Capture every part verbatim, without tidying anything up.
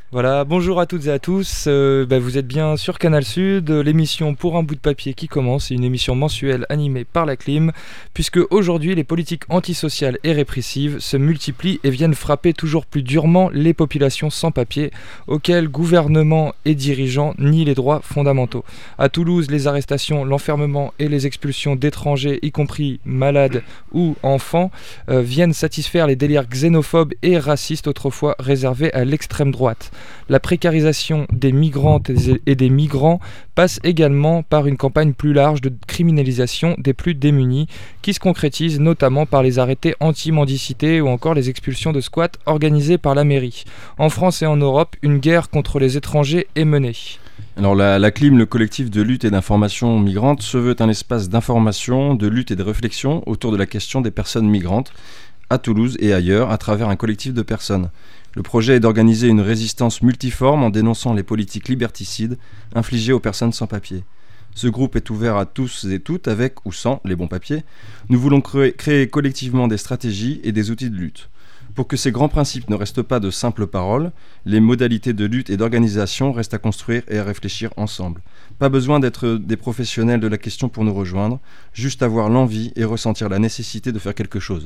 Voilà, bonjour à toutes et à tous, euh, bah, vous êtes bien sur Canal Sud, l'émission Pour un bout de papier qui commence, c'est une émission mensuelle animée par la Clim, puisque aujourd'hui les politiques antisociales et répressives se multiplient et viennent frapper toujours plus durement les populations sans papier, auxquelles gouvernement et dirigeants nient les droits fondamentaux. À Toulouse, les arrestations, l'enfermement et les expulsions d'étrangers, y compris malades ou enfants, euh, viennent satisfaire les délires xénophobes et racistes autrefois réservés à l'extrême droite. La précarisation des migrantes et des migrants passe également par une campagne plus large de criminalisation des plus démunis, qui se concrétise notamment par les arrêtés anti-mendicité ou encore les expulsions de squats organisées par la mairie. En France et en Europe, une guerre contre les étrangers est menée. Alors la, la Clim, le collectif de lutte et d'information migrante, se veut un espace d'information, de lutte et de réflexion autour de la question des personnes migrantes, à Toulouse et ailleurs, à travers un collectif de personnes. Le projet est d'organiser une résistance multiforme en dénonçant les politiques liberticides infligées aux personnes sans papier. Ce groupe est ouvert à tous et toutes, avec ou sans les bons papiers. Nous voulons créer, créer collectivement des stratégies et des outils de lutte. Pour que ces grands principes ne restent pas de simples paroles, les modalités de lutte et d'organisation restent à construire et à réfléchir ensemble. Pas besoin d'être des professionnels de la question pour nous rejoindre, juste avoir l'envie et ressentir la nécessité de faire quelque chose.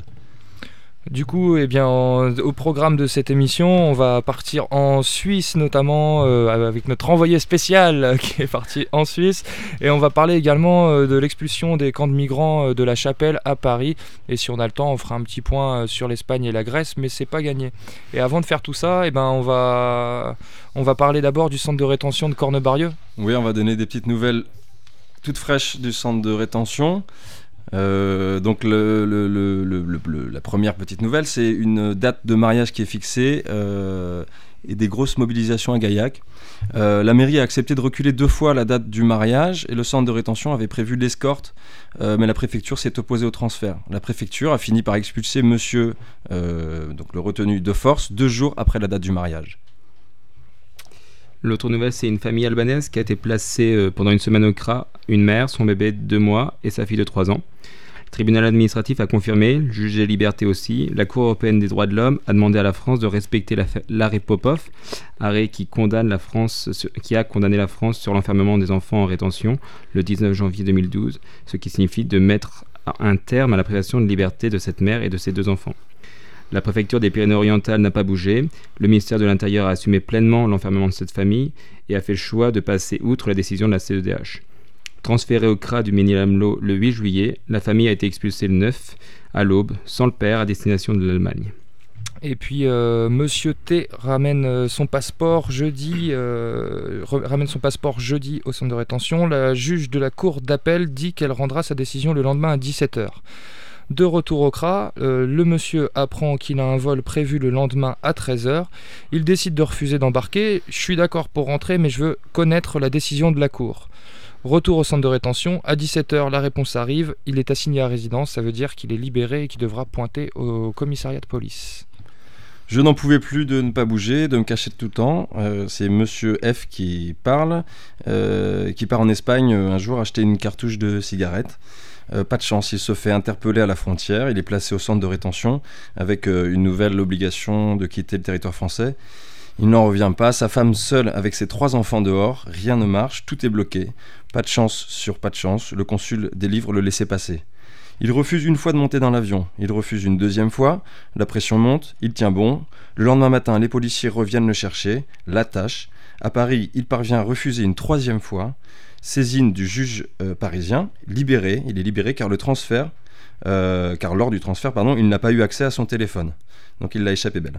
Du coup, eh bien, en, au programme de cette émission, on va partir en Suisse notamment euh, avec notre envoyé spécial euh, qui est parti en Suisse, et on va parler également euh, de l'expulsion des camps de migrants euh, de la Chapelle à Paris, et si on a le temps on fera un petit point euh, sur l'Espagne et la Grèce, mais c'est pas gagné. Et avant de faire tout ça, eh ben, on va, on va parler d'abord du centre de rétention de Cornebarieux. Oui, on va donner des petites nouvelles toutes fraîches du centre de rétention. Euh, donc le, le, le, le, le, la première petite nouvelle, c'est une date de mariage qui est fixée euh, et des grosses mobilisations à Gaillac. Euh, la mairie a accepté de reculer deux fois la date du mariage et le centre de rétention avait prévu l'escorte, euh, mais la préfecture s'est opposée au transfert. La préfecture a fini par expulser monsieur, euh, donc le retenu de force, deux jours après la date du mariage. L'autre nouvelle, c'est une famille albanaise qui a été placée pendant une semaine au C R A, une mère, son bébé de deux mois et sa fille de trois ans. Le tribunal administratif a confirmé, le juge des libertés aussi. La Cour européenne des droits de l'homme a demandé à la France de respecter la, l'arrêt Popov, arrêt qui, condamne la France, qui a condamné la France sur l'enfermement des enfants en rétention le dix-neuf janvier deux mille douze, ce qui signifie de mettre un terme à la privation de liberté de cette mère et de ses deux enfants. La préfecture des Pyrénées-Orientales n'a pas bougé. Le ministère de l'Intérieur a assumé pleinement l'enfermement de cette famille et a fait le choix de passer outre la décision de la C E D H. Transférée au C R A du Mesnil-Amelot le huit juillet, la famille a été expulsée le neuf à l'aube, sans le père, à destination de l'Allemagne. Et puis euh, Monsieur T ramène son passeport jeudi, euh, ramène son passeport jeudi au centre de rétention. La juge de la cour d'appel dit qu'elle rendra sa décision le lendemain à dix-sept heures. De retour au C R A, euh, le monsieur apprend qu'il a un vol prévu le lendemain à treize heures. Il décide de refuser d'embarquer. Je suis d'accord pour rentrer, mais je veux connaître la décision de la cour. Retour au centre de rétention. À dix-sept heures, la réponse arrive. Il est assigné à résidence. Ça veut dire qu'il est libéré et qu'il devra pointer au commissariat de police. Je n'en pouvais plus de ne pas bouger, de me cacher de tout temps. Euh, c'est Monsieur F qui parle, euh, qui part en Espagne un jour acheter une cartouche de cigarettes. Euh, pas de chance, il se fait interpeller à la frontière, il est placé au centre de rétention avec euh, une nouvelle obligation de quitter le territoire français. Il n'en revient pas, sa femme seule avec ses trois enfants dehors, rien ne marche, tout est bloqué. Pas de chance sur pas de chance, le consul délivre le laissez-passer. Il refuse une fois de monter dans l'avion, il refuse une deuxième fois, la pression monte, il tient bon. Le lendemain matin, les policiers reviennent le chercher, l'attachent. À Paris, il parvient à refuser une troisième fois. Saisine du juge euh, parisien, libéré, il est libéré car le transfert, euh, car lors du transfert, pardon, il n'a pas eu accès à son téléphone. Donc il l'a échappé belle.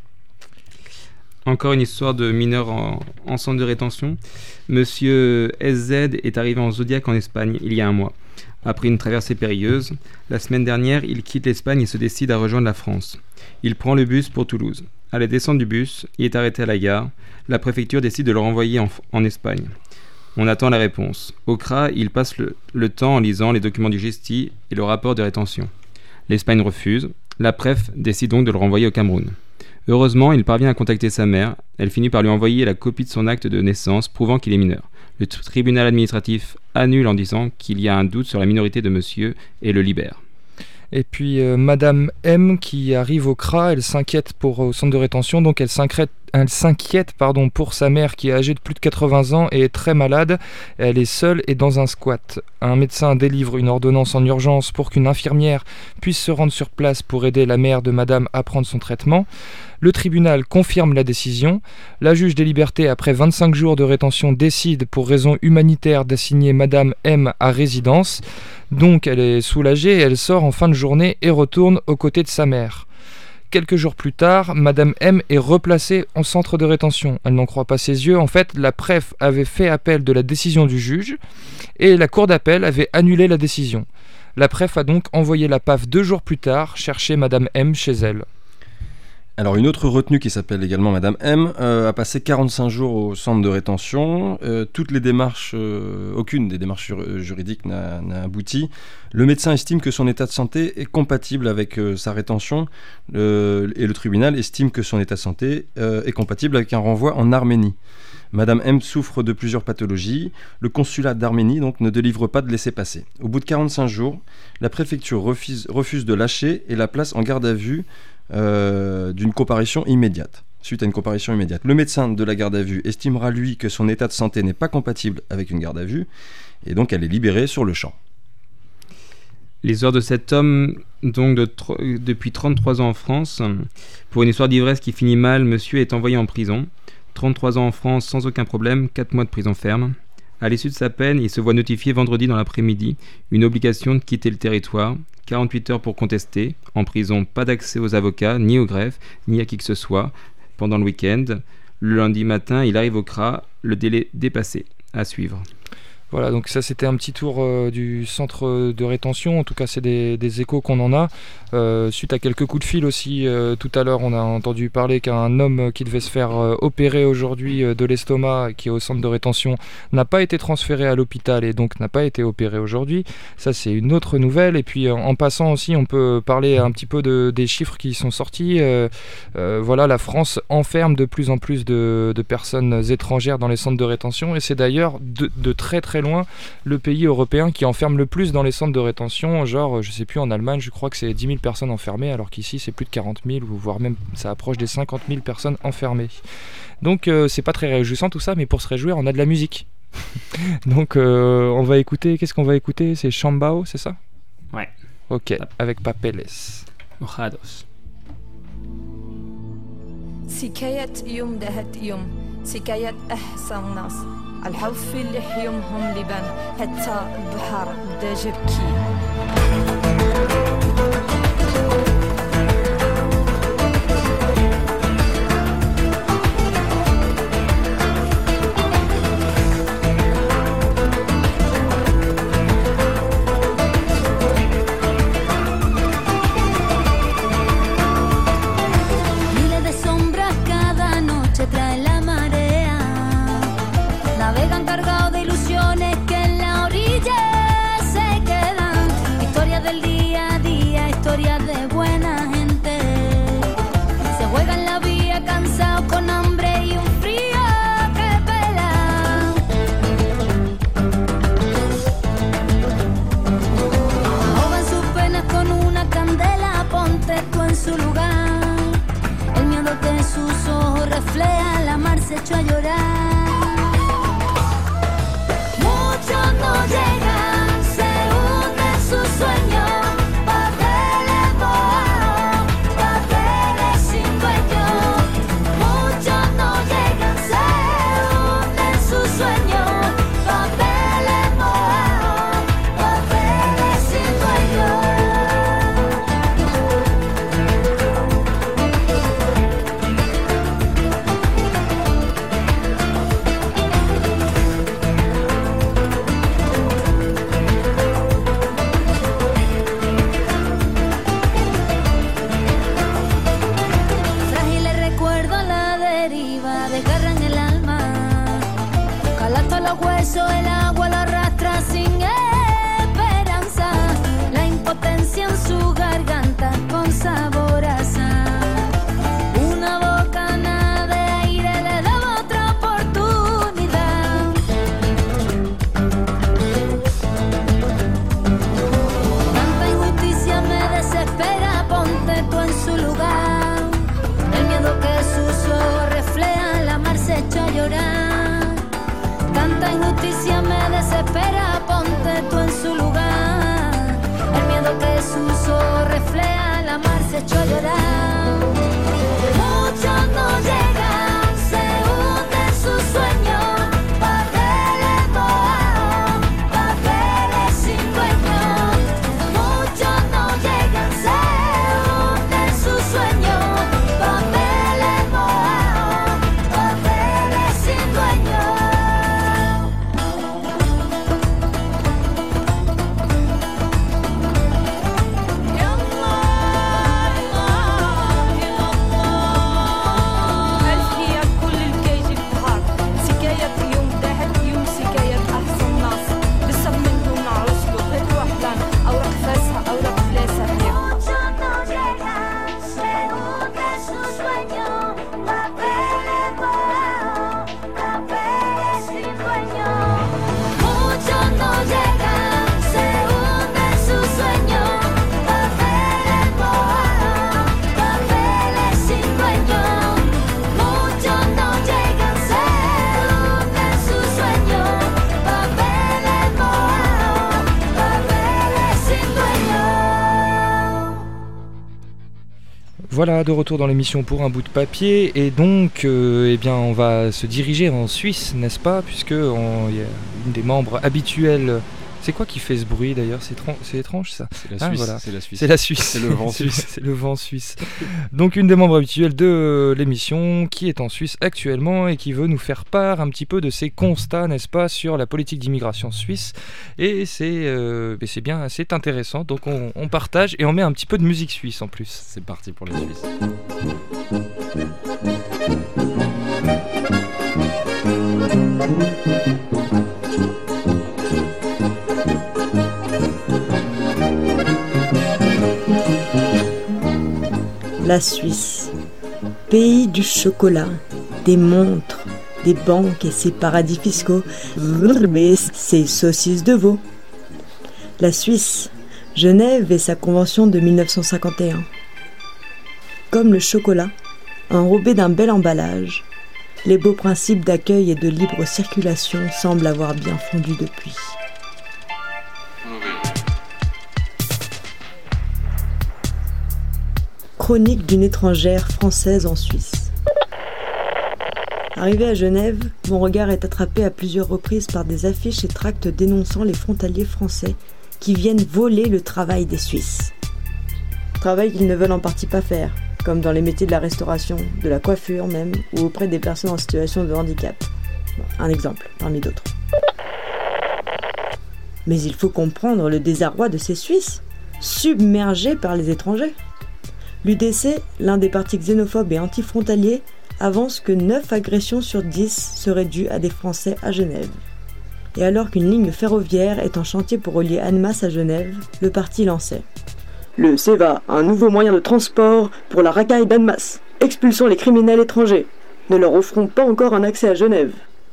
Encore une histoire de mineur en, en centre de rétention. Monsieur S Z est arrivé en Zodiac en Espagne il y a un mois. Après une traversée périlleuse, la semaine dernière, il quitte l'Espagne et se décide à rejoindre la France. Il prend le bus pour Toulouse. À la descente du bus, il est arrêté à la gare. La préfecture décide de le renvoyer en, en Espagne. On attend la réponse. Au C R A, il passe le, le temps en lisant les documents du Gesti et le rapport de rétention. L'Espagne refuse. La préf décide donc de le renvoyer au Cameroun. Heureusement, il parvient à contacter sa mère. Elle finit par lui envoyer la copie de son acte de naissance prouvant qu'il est mineur. Le t- tribunal administratif annule en disant qu'il y a un doute sur la minorité de monsieur et le libère. Et puis euh, Madame M qui arrive au C R A, elle s'inquiète pour au centre de rétention, donc elle s'inquiète, elle s'inquiète pardon, pour sa mère qui est âgée de plus de quatre-vingts ans et est très malade. Elle est seule et dans un squat. Un médecin délivre une ordonnance en urgence pour qu'une infirmière puisse se rendre sur place pour aider la mère de Madame à prendre son traitement. Le tribunal confirme la décision. La juge des libertés, après vingt-cinq jours de rétention, décide pour raison humanitaire d'assigner Madame M à résidence. Donc elle est soulagée et elle sort en fin de journée et retourne aux côtés de sa mère. Quelques jours plus tard, Madame M est replacée en centre de rétention. Elle n'en croit pas ses yeux. En fait, la préf avait fait appel de la décision du juge et la cour d'appel avait annulé la décision. La préf a donc envoyé la P A F deux jours plus tard chercher Madame M chez elle. Alors une autre retenue qui s'appelle également Madame M euh, a passé quarante-cinq jours au centre de rétention. Euh, toutes les démarches, euh, aucune des démarches jur- juridiques n'a, n'a abouti. Le médecin estime que son état de santé est compatible avec euh, sa rétention euh, et le tribunal estime que son état de santé euh, est compatible avec un renvoi en Arménie. Madame M souffre de plusieurs pathologies. Le consulat d'Arménie donc ne délivre pas de laissez-passer. Au bout de quarante-cinq jours, la préfecture refuse, refuse de lâcher et la place en garde à vue Euh, d'une comparution immédiate, suite à une comparution immédiate. Le médecin de la garde à vue estimera lui que son état de santé n'est pas compatible avec une garde à vue et donc elle est libérée sur le champ. L'histoire de cet homme, donc de tro- depuis trente-trois ans en France, pour une histoire d'ivresse qui finit mal, monsieur est envoyé en prison. trente-trois ans en France sans aucun problème, quatre mois de prison ferme. À l'issue de sa peine, il se voit notifier vendredi dans l'après-midi une obligation de quitter le territoire, quarante-huit heures pour contester. En prison, pas d'accès aux avocats, ni au greffe, ni à qui que ce soit, pendant le week-end. Le lundi matin, il arrive au C R A, le délai dépassé. À suivre. Voilà, donc ça c'était un petit tour euh, du centre de rétention, en tout cas c'est des, des échos qu'on en a, euh, suite à quelques coups de fil aussi, euh, tout à l'heure on a entendu parler qu'un homme qui devait se faire euh, opérer aujourd'hui euh, de l'estomac, qui est au centre de rétention, n'a pas été transféré à l'hôpital et donc n'a pas été opéré aujourd'hui. Ça c'est une autre nouvelle, et puis euh, en passant aussi on peut parler un petit peu de, des chiffres qui sont sortis. Euh, euh, voilà, la France enferme de plus en plus de, de personnes étrangères dans les centres de rétention, et c'est d'ailleurs de, de très très loin le pays européen qui enferme le plus dans les centres de rétention. Genre, je sais plus, en Allemagne, je crois que c'est dix mille personnes enfermées, alors qu'ici c'est plus de quarante mille, ou voire même ça approche des cinquante mille personnes enfermées. Donc euh, c'est pas très réjouissant tout ça, mais pour se réjouir, on a de la musique. Donc euh, on va écouter, qu'est-ce qu'on va écouter? C'est Chambao, c'est ça? Ouais. Ok, avec Papeles. Mojados. سكاية يوم دهت يوم سكاية أحسن ناس الحوف اللي يومهم لبان حتى البحر بدا جبكي se echó a llorar. Muchos no llegan, se hunden sus sueños. Papeles mojados, papeles sin dueño. Muchos no llegan, se hunden sus sueños. Papeles mojados, papeles sin dueño. El agua lo arrastra sin esperanza, la impotencia en su garganta con sabor a sal. Una bocanada de aire le daba otra oportunidad. Tanta injusticia me injusticia me desespera, ponte tú en su lugar. El miedo que sus ojos refleja, el amar se echó a llorar. Muchos no llegan, se hunden sus sueños, papeles mojados, papeles sin dueño. Muchos no llegan, se hunden sus sueños, papeles mojados, papeles sin dueño. الحياة كل الكيجي بحار سكاية يوم تحت يوم سكاية أحسن ناس لسه منهم عرسلو غير وحدان أوراق فاسها أوراق فلاسة هيك Muchos no llegan, se hunden sus sueños, papeles mojados, papeles sin dueño. Muchos no llegan, se hunden sus sueños, papeles mojados, papeles sin dueño. Muchos no llegan, se hunden sus sueños, papeles mojados, papeles sin dueño. Voilà, de retour dans l'émission Pour un bout de papier, et donc euh, eh bien, on va se diriger en Suisse, n'est-ce pas, puisque on- il y a une des membres habituels. C'est quoi qui fait ce bruit d'ailleurs? C'est étran- c'est étrange ça. C'est la Ah, Suisse. voilà. C'est la Suisse. C'est la Suisse. C'est le vent suisse. C'est le vent suisse. Donc une des membres habituelles de l'émission qui est en Suisse actuellement et qui veut nous faire part un petit peu de ses constats, n'est-ce pas, sur la politique d'immigration suisse. Et c'est euh, mais c'est bien, c'est intéressant. Donc on, on partage et on met un petit peu de musique suisse en plus. C'est parti pour les Suisses. La Suisse, pays du chocolat, des montres, des banques et ses paradis fiscaux, mais ses saucisses de veau. La Suisse, Genève et sa convention de mille neuf cent cinquante et un. Comme le chocolat, enrobé d'un bel emballage, les beaux principes d'accueil et de libre circulation semblent avoir bien fondu depuis. Chronique d'une étrangère française en Suisse. Arrivé à Genève, mon regard est attrapé à plusieurs reprises par des affiches et tracts dénonçant les frontaliers français qui viennent voler le travail des Suisses. Travail qu'ils ne veulent en partie pas faire, comme dans les métiers de la restauration, de la coiffure même, ou auprès des personnes en situation de handicap. Bon, un exemple, parmi d'autres. Mais il faut comprendre le désarroi de ces Suisses, submergés par les étrangers. L'U D C, l'un des partis xénophobes et antifrontaliers, avance que neuf agressions sur dix seraient dues à des Français à Genève. Et alors qu'une ligne ferroviaire est en chantier pour relier Annemasse à Genève, le parti lançait le C E V A, un nouveau moyen de transport pour la racaille d'Annemasse. Expulsons les criminels étrangers. Ne leur offrons pas encore un accès à Genève.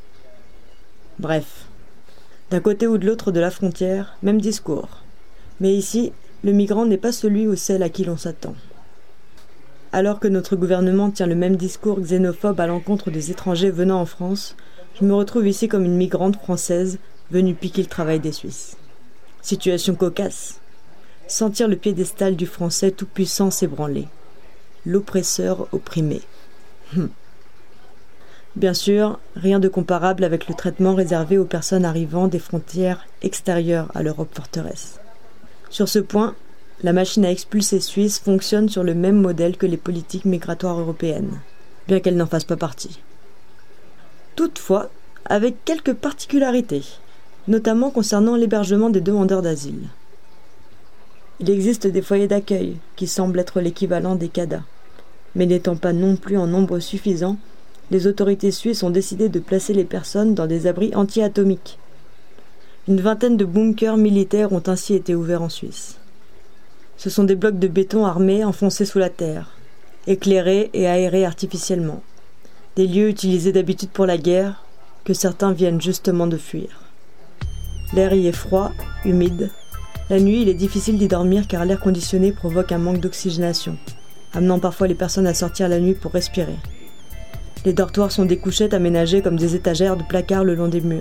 Bref. D'un côté ou de l'autre de la frontière, même discours. Mais ici, le migrant n'est pas celui ou celle à qui l'on s'attend. Alors que notre gouvernement tient le même discours xénophobe à l'encontre des étrangers venant en France, je me retrouve ici comme une migrante française venue piquer le travail des Suisses. Situation cocasse. Sentir le piédestal du français tout-puissant s'ébranler. L'oppresseur opprimé. Hum. Bien sûr, rien de comparable avec le traitement réservé aux personnes arrivant des frontières extérieures à l'Europe forteresse. Sur ce point, la machine à expulser Suisse fonctionne sur le même modèle que les politiques migratoires européennes, bien qu'elle n'en fasse pas partie. Toutefois, avec quelques particularités, notamment concernant l'hébergement des demandeurs d'asile. Il existe des foyers d'accueil qui semblent être l'équivalent des C A D A, mais n'étant pas non plus en nombre suffisant, les autorités suisses ont décidé de placer les personnes dans des abris anti-atomiques. Une vingtaine de bunkers militaires ont ainsi été ouverts en Suisse. Ce sont des blocs de béton armés enfoncés sous la terre, éclairés et aérés artificiellement. Des lieux utilisés d'habitude pour la guerre, que certains viennent justement de fuir. L'air y est froid, humide. La nuit, il est difficile d'y dormir car l'air conditionné provoque un manque d'oxygénation, amenant parfois les personnes à sortir la nuit pour respirer. Les dortoirs sont des couchettes aménagées comme des étagères de placards le long des murs,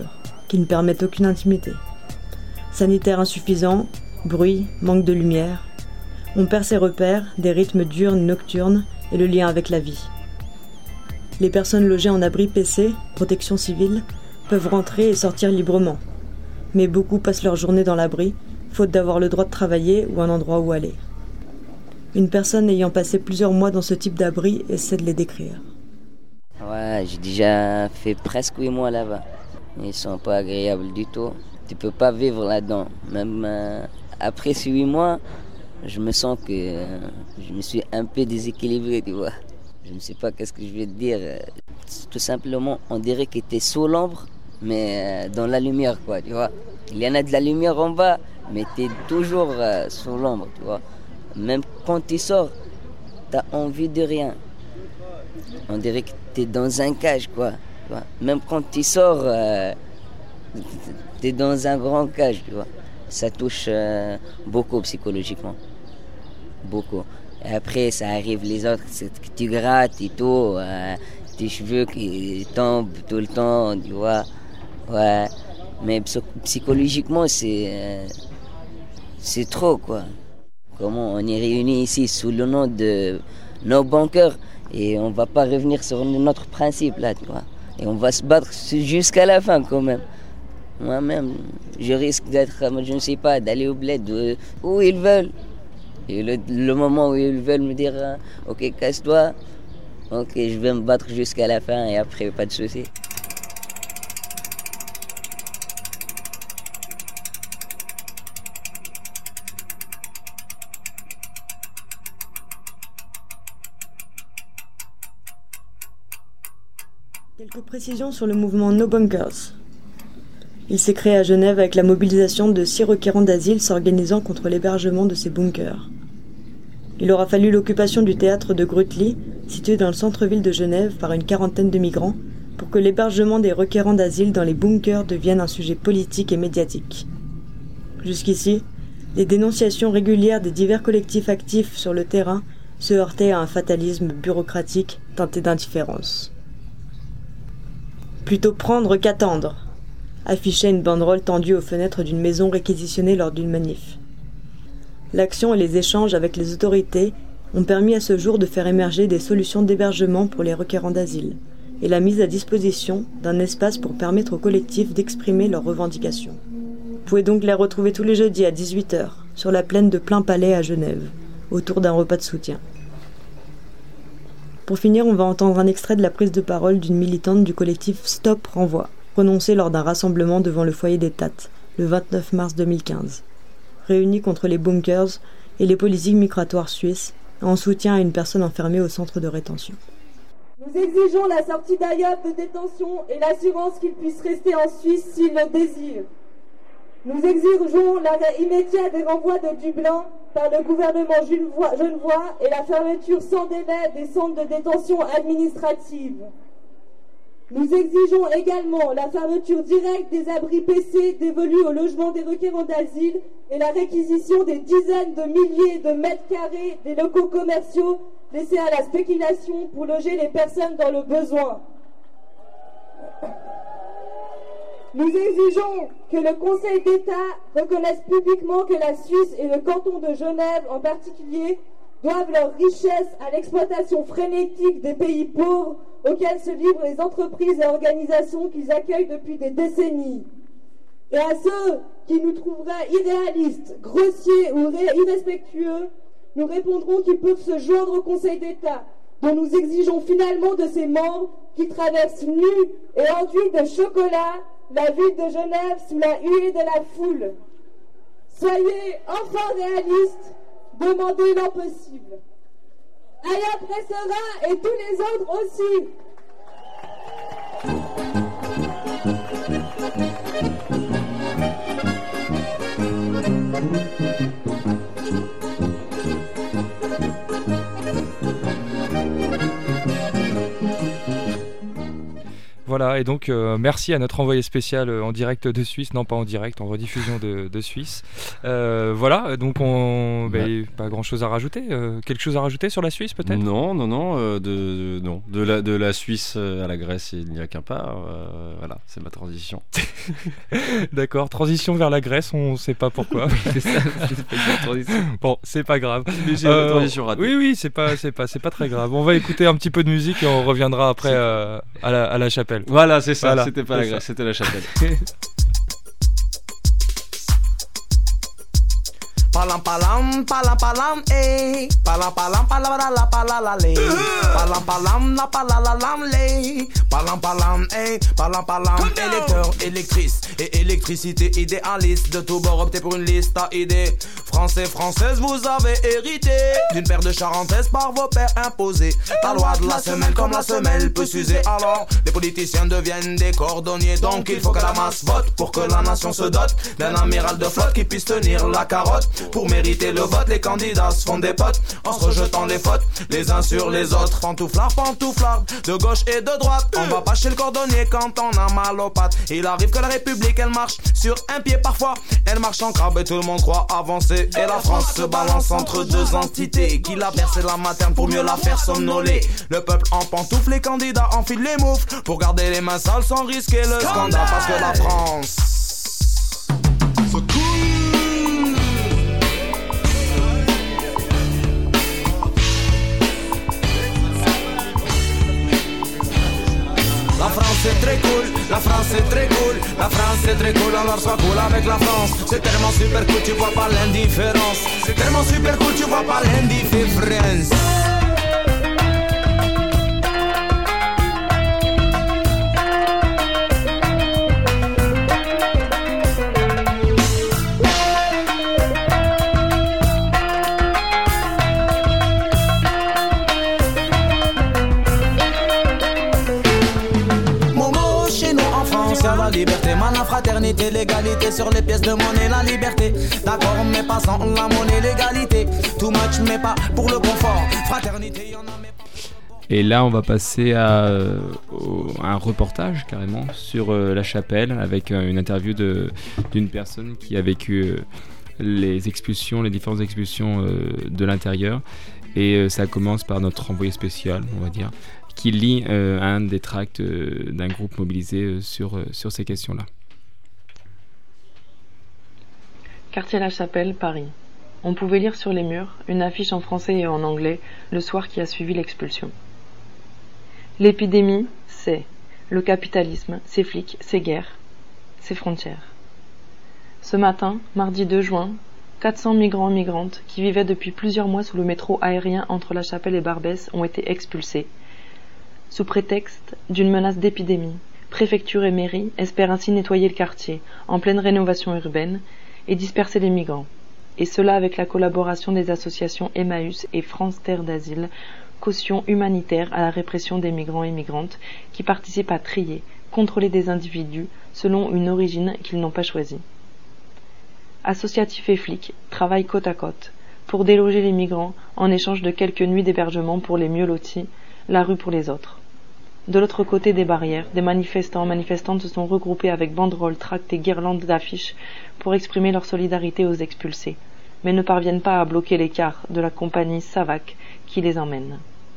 qui ne permettent aucune intimité. Sanitaire insuffisant, bruit, manque de lumière. On perd ses repères, des rythmes diurnes, nocturnes et le lien avec la vie. Les personnes logées en abri P C, protection civile, peuvent rentrer et sortir librement. Mais beaucoup passent leur journée dans l'abri, faute d'avoir le droit de travailler ou un endroit où aller. Une personne ayant passé plusieurs mois dans ce type d'abri essaie de les décrire. Ouais, j'ai déjà fait presque huit mois là-bas. Ils sont pas agréables du tout. Tu peux pas vivre là-dedans. Même euh, après ces huit mois, je me sens que euh, je me suis un peu déséquilibré, tu vois. Je ne sais pas qu'est-ce que je vais te dire. Tout simplement, on dirait que tu es sous l'ombre, mais euh, dans la lumière, quoi, tu vois. Il y en a de la lumière en bas, mais tu es toujours euh, sous l'ombre, tu vois. Même quand tu sors, tu as envie de rien. On dirait que tu es dans un cage, quoi. Tu vois. Même quand tu sors, euh, tu es dans un grand cage, tu vois. Ça touche euh, beaucoup psychologiquement. Beaucoup. Et après, ça arrive les autres, c'est que tu grattes et tout, euh, tes cheveux qui tombent tout le temps, tu vois. Ouais. Mais psychologiquement, c'est, euh, c'est trop, quoi. Comment on est réunis ici sous le nom de nos banqueurs et on va pas revenir sur notre principe, là, tu vois. Et on va se battre jusqu'à la fin, quand même. Moi-même, je risque d'être, je ne sais pas, d'aller au bled où, où ils veulent. Et le, le moment où ils veulent me dire « Ok, casse-toi », ok, je vais me battre jusqu'à la fin et après, pas de souci. Quelques précisions sur le mouvement No Bunkers. Il s'est créé à Genève avec la mobilisation de six requérants d'asile s'organisant contre l'hébergement de ces bunkers. Il aura fallu l'occupation du théâtre de Grutli, situé dans le centre-ville de Genève, par une quarantaine de migrants, pour que l'hébergement des requérants d'asile dans les bunkers devienne un sujet politique et médiatique. Jusqu'ici, les dénonciations régulières des divers collectifs actifs sur le terrain se heurtaient à un fatalisme bureaucratique teinté d'indifférence. Plutôt prendre qu'attendre, affichait une banderole tendue aux fenêtres d'une maison réquisitionnée lors d'une manif. L'action et les échanges avec les autorités ont permis à ce jour de faire émerger des solutions d'hébergement pour les requérants d'asile et la mise à disposition d'un espace pour permettre aux collectifs d'exprimer leurs revendications. Vous pouvez donc les retrouver tous les jeudis à dix-huit heures sur la plaine de Plain-Palais à Genève, autour d'un repas de soutien. Pour finir, on va entendre un extrait de la prise de parole d'une militante du collectif Stop Renvoi, prononcée lors d'un rassemblement devant le foyer des T A T, le vingt-neuf mars deux mille quinze. Réunis contre les bunkers et les politiques migratoires suisses, en soutien à une personne enfermée au centre de rétention. Nous exigeons la sortie d'Ayoub de détention et l'assurance qu'il puisse rester en Suisse s'il le désire. Nous exigeons l'arrêt immédiat des renvois de Dublin par le gouvernement genevois et la fermeture sans délai des centres de détention administrative. Nous exigeons également la fermeture directe des abris P C dévolus au logement des requérants d'asile et la réquisition des dizaines de milliers de mètres carrés des locaux commerciaux laissés à la spéculation pour loger les personnes dans le besoin. Nous exigeons que le Conseil d'État reconnaisse publiquement que la Suisse et le canton de Genève en particulier doivent leur richesse à l'exploitation frénétique des pays pauvres auxquels se livrent les entreprises et organisations qu'ils accueillent depuis des décennies. Et à ceux qui nous trouveraient irréalistes, grossiers ou irrespectueux, nous répondrons qu'ils peuvent se joindre au Conseil d'État, dont nous exigeons finalement de ses membres qui traversent nus et enduits de chocolat la ville de Genève sous la huée de la foule. Soyez enfin réalistes, demandez l'impossible. Ayoub restera et tous les autres aussi. Voilà, et donc euh, merci à notre envoyé spécial euh, en direct de Suisse, non pas en direct, en rediffusion de, de Suisse. Euh, voilà, donc on, bah, ouais. Pas grand chose à rajouter. Euh, quelque chose à rajouter sur la Suisse peut-être ? Non, non, non, euh, de, de, non. De, la, de la Suisse à la Grèce, il n'y a qu'un pas. Euh, voilà, c'est ma transition. D'accord, transition vers la Grèce, on sait pas pourquoi. C'est ça, c'est pas une transition. Bon, c'est pas grave. Léger euh, transition ratée. Oui, oui, c'est pas, c'est pas, c'est pas très grave. On va écouter un petit peu de musique et on reviendra après euh, à, la, à la chapelle. Voilà, c'est ça. Voilà, c'était pas la Grèce, c'était la chapelle. Palam palam, palam palam, eh. Palam palam, palam la palala le. Palam palam, la palala lam le. Palam palam, eh. Palam palam, électeur, électrice et électricité idéaliste. De tout bord optez pour une liste à idées. Français, françaises, vous avez hérité d'une paire de charentaises par vos pères imposés. La loi de la semaine comme la semelle peut s'user. Alors, les politiciens deviennent des cordonniers. Donc il faut que la masse vote pour que la nation se dote d'un amiral de flotte qui puisse tenir la carotte. Pour mériter le vote, les candidats se font des potes en se rejetant les fautes les uns sur les autres. Pantouflard, pantouflard, de gauche et de droite. On va pas chez le cordonnier quand on a mal aux pattes. Il arrive que la République elle marche sur un pied parfois. Elle marche en crabe et tout le monde croit avancer. Et la France se balance entre deux entités qui la bercent la materne pour mieux la faire somnoler. Le peuple en pantoufle, les candidats enfilent les moufles pour garder les mains sales sans risquer le scandale. Parce que la France se coule. La France est très cool, la France est très cool, la France est très cool, alors sois cool avec la France. C'est tellement super cool, tu vois pas l'indifférence. C'est tellement super cool, tu vois pas l'indifférence. La liberté, man, la fraternité, l'égalité sur les pièces de monnaie, la liberté. D'accord, mais pas sans la monnaie, l'égalité. Too much, mais pas pour le confort. Fraternité, y'en a, mais pas. Et là, on va passer à, euh, au, à un reportage carrément sur euh, la chapelle avec euh, une interview de, d'une personne qui a vécu euh, les expulsions, les différentes expulsions euh, de l'intérieur. Et euh, ça commence par notre envoyé spécial, on va dire, qui lit euh, un des tracts euh, d'un groupe mobilisé euh, sur, euh, sur ces questions-là. Quartier La Chapelle, Paris. On pouvait lire sur les murs une affiche en français et en anglais le soir qui a suivi l'expulsion. L'épidémie, c'est le capitalisme, ses flics, ses guerres, ses frontières. Ce matin, mardi deux juin, quatre cents migrants et migrantes qui vivaient depuis plusieurs mois sous le métro aérien entre La Chapelle et Barbès ont été expulsés. Sous prétexte d'une menace d'épidémie, préfecture et mairie espèrent ainsi nettoyer le quartier, en pleine rénovation urbaine, et disperser les migrants. Et cela avec la collaboration des associations Emmaüs et France Terre d'Asile, caution humanitaire à la répression des migrants et migrantes, qui participent à trier, contrôler des individus selon une origine qu'ils n'ont pas choisie. Associatifs et flics travaillent côte à côte pour déloger les migrants en échange de quelques nuits d'hébergement pour les mieux lotis, la rue pour les autres. De l'autre côté des barrières, des manifestants et manifestantes se sont regroupés avec banderoles, tracts et guirlandes d'affiches pour exprimer leur solidarité aux expulsés, mais ne parviennent pas à bloquer les cars de la compagnie Savac qui les emmène.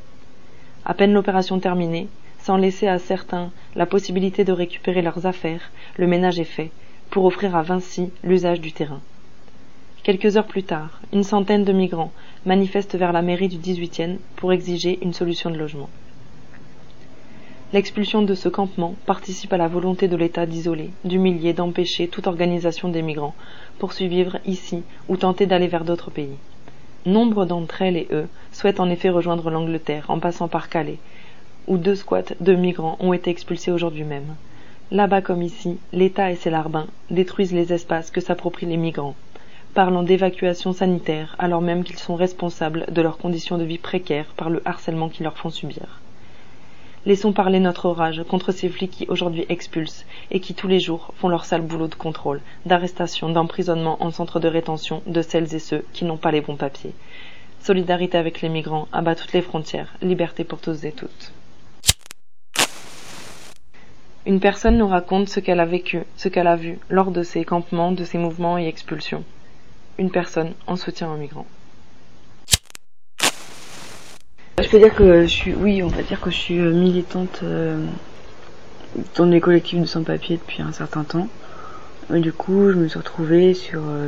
À peine l'opération terminée, sans laisser à certains la possibilité de récupérer leurs affaires, le ménage est fait, pour offrir à Vinci l'usage du terrain. Quelques heures plus tard, une centaine de migrants manifestent vers la mairie du dix-huitième pour exiger une solution de logement. L'expulsion de ce campement participe à la volonté de l'État d'isoler, d'humilier, d'empêcher toute organisation des migrants pour survivre ici ou tenter d'aller vers d'autres pays. Nombre d'entre elles et eux souhaitent en effet rejoindre l'Angleterre en passant par Calais, où deux squats de migrants ont été expulsés aujourd'hui même. Là-bas comme ici, l'État et ses larbins détruisent les espaces que s'approprient les migrants, parlant d'évacuation sanitaire alors même qu'ils sont responsables de leurs conditions de vie précaires par le harcèlement qu'ils leur font subir. Laissons parler notre rage contre ces flics qui aujourd'hui expulsent et qui tous les jours font leur sale boulot de contrôle, d'arrestation, d'emprisonnement en centre de rétention de celles et ceux qui n'ont pas les bons papiers. Solidarité avec les migrants, abat toutes les frontières, liberté pour tous et toutes. Une personne nous raconte ce qu'elle a vécu, ce qu'elle a vu lors de ces campements, de ces mouvements et expulsions. Une personne en soutien aux migrants. Je peux dire que je suis, oui, on va dire que je suis militante euh, dans des collectifs de sans-papiers depuis un certain temps. Et du coup, je me suis retrouvée sur, euh,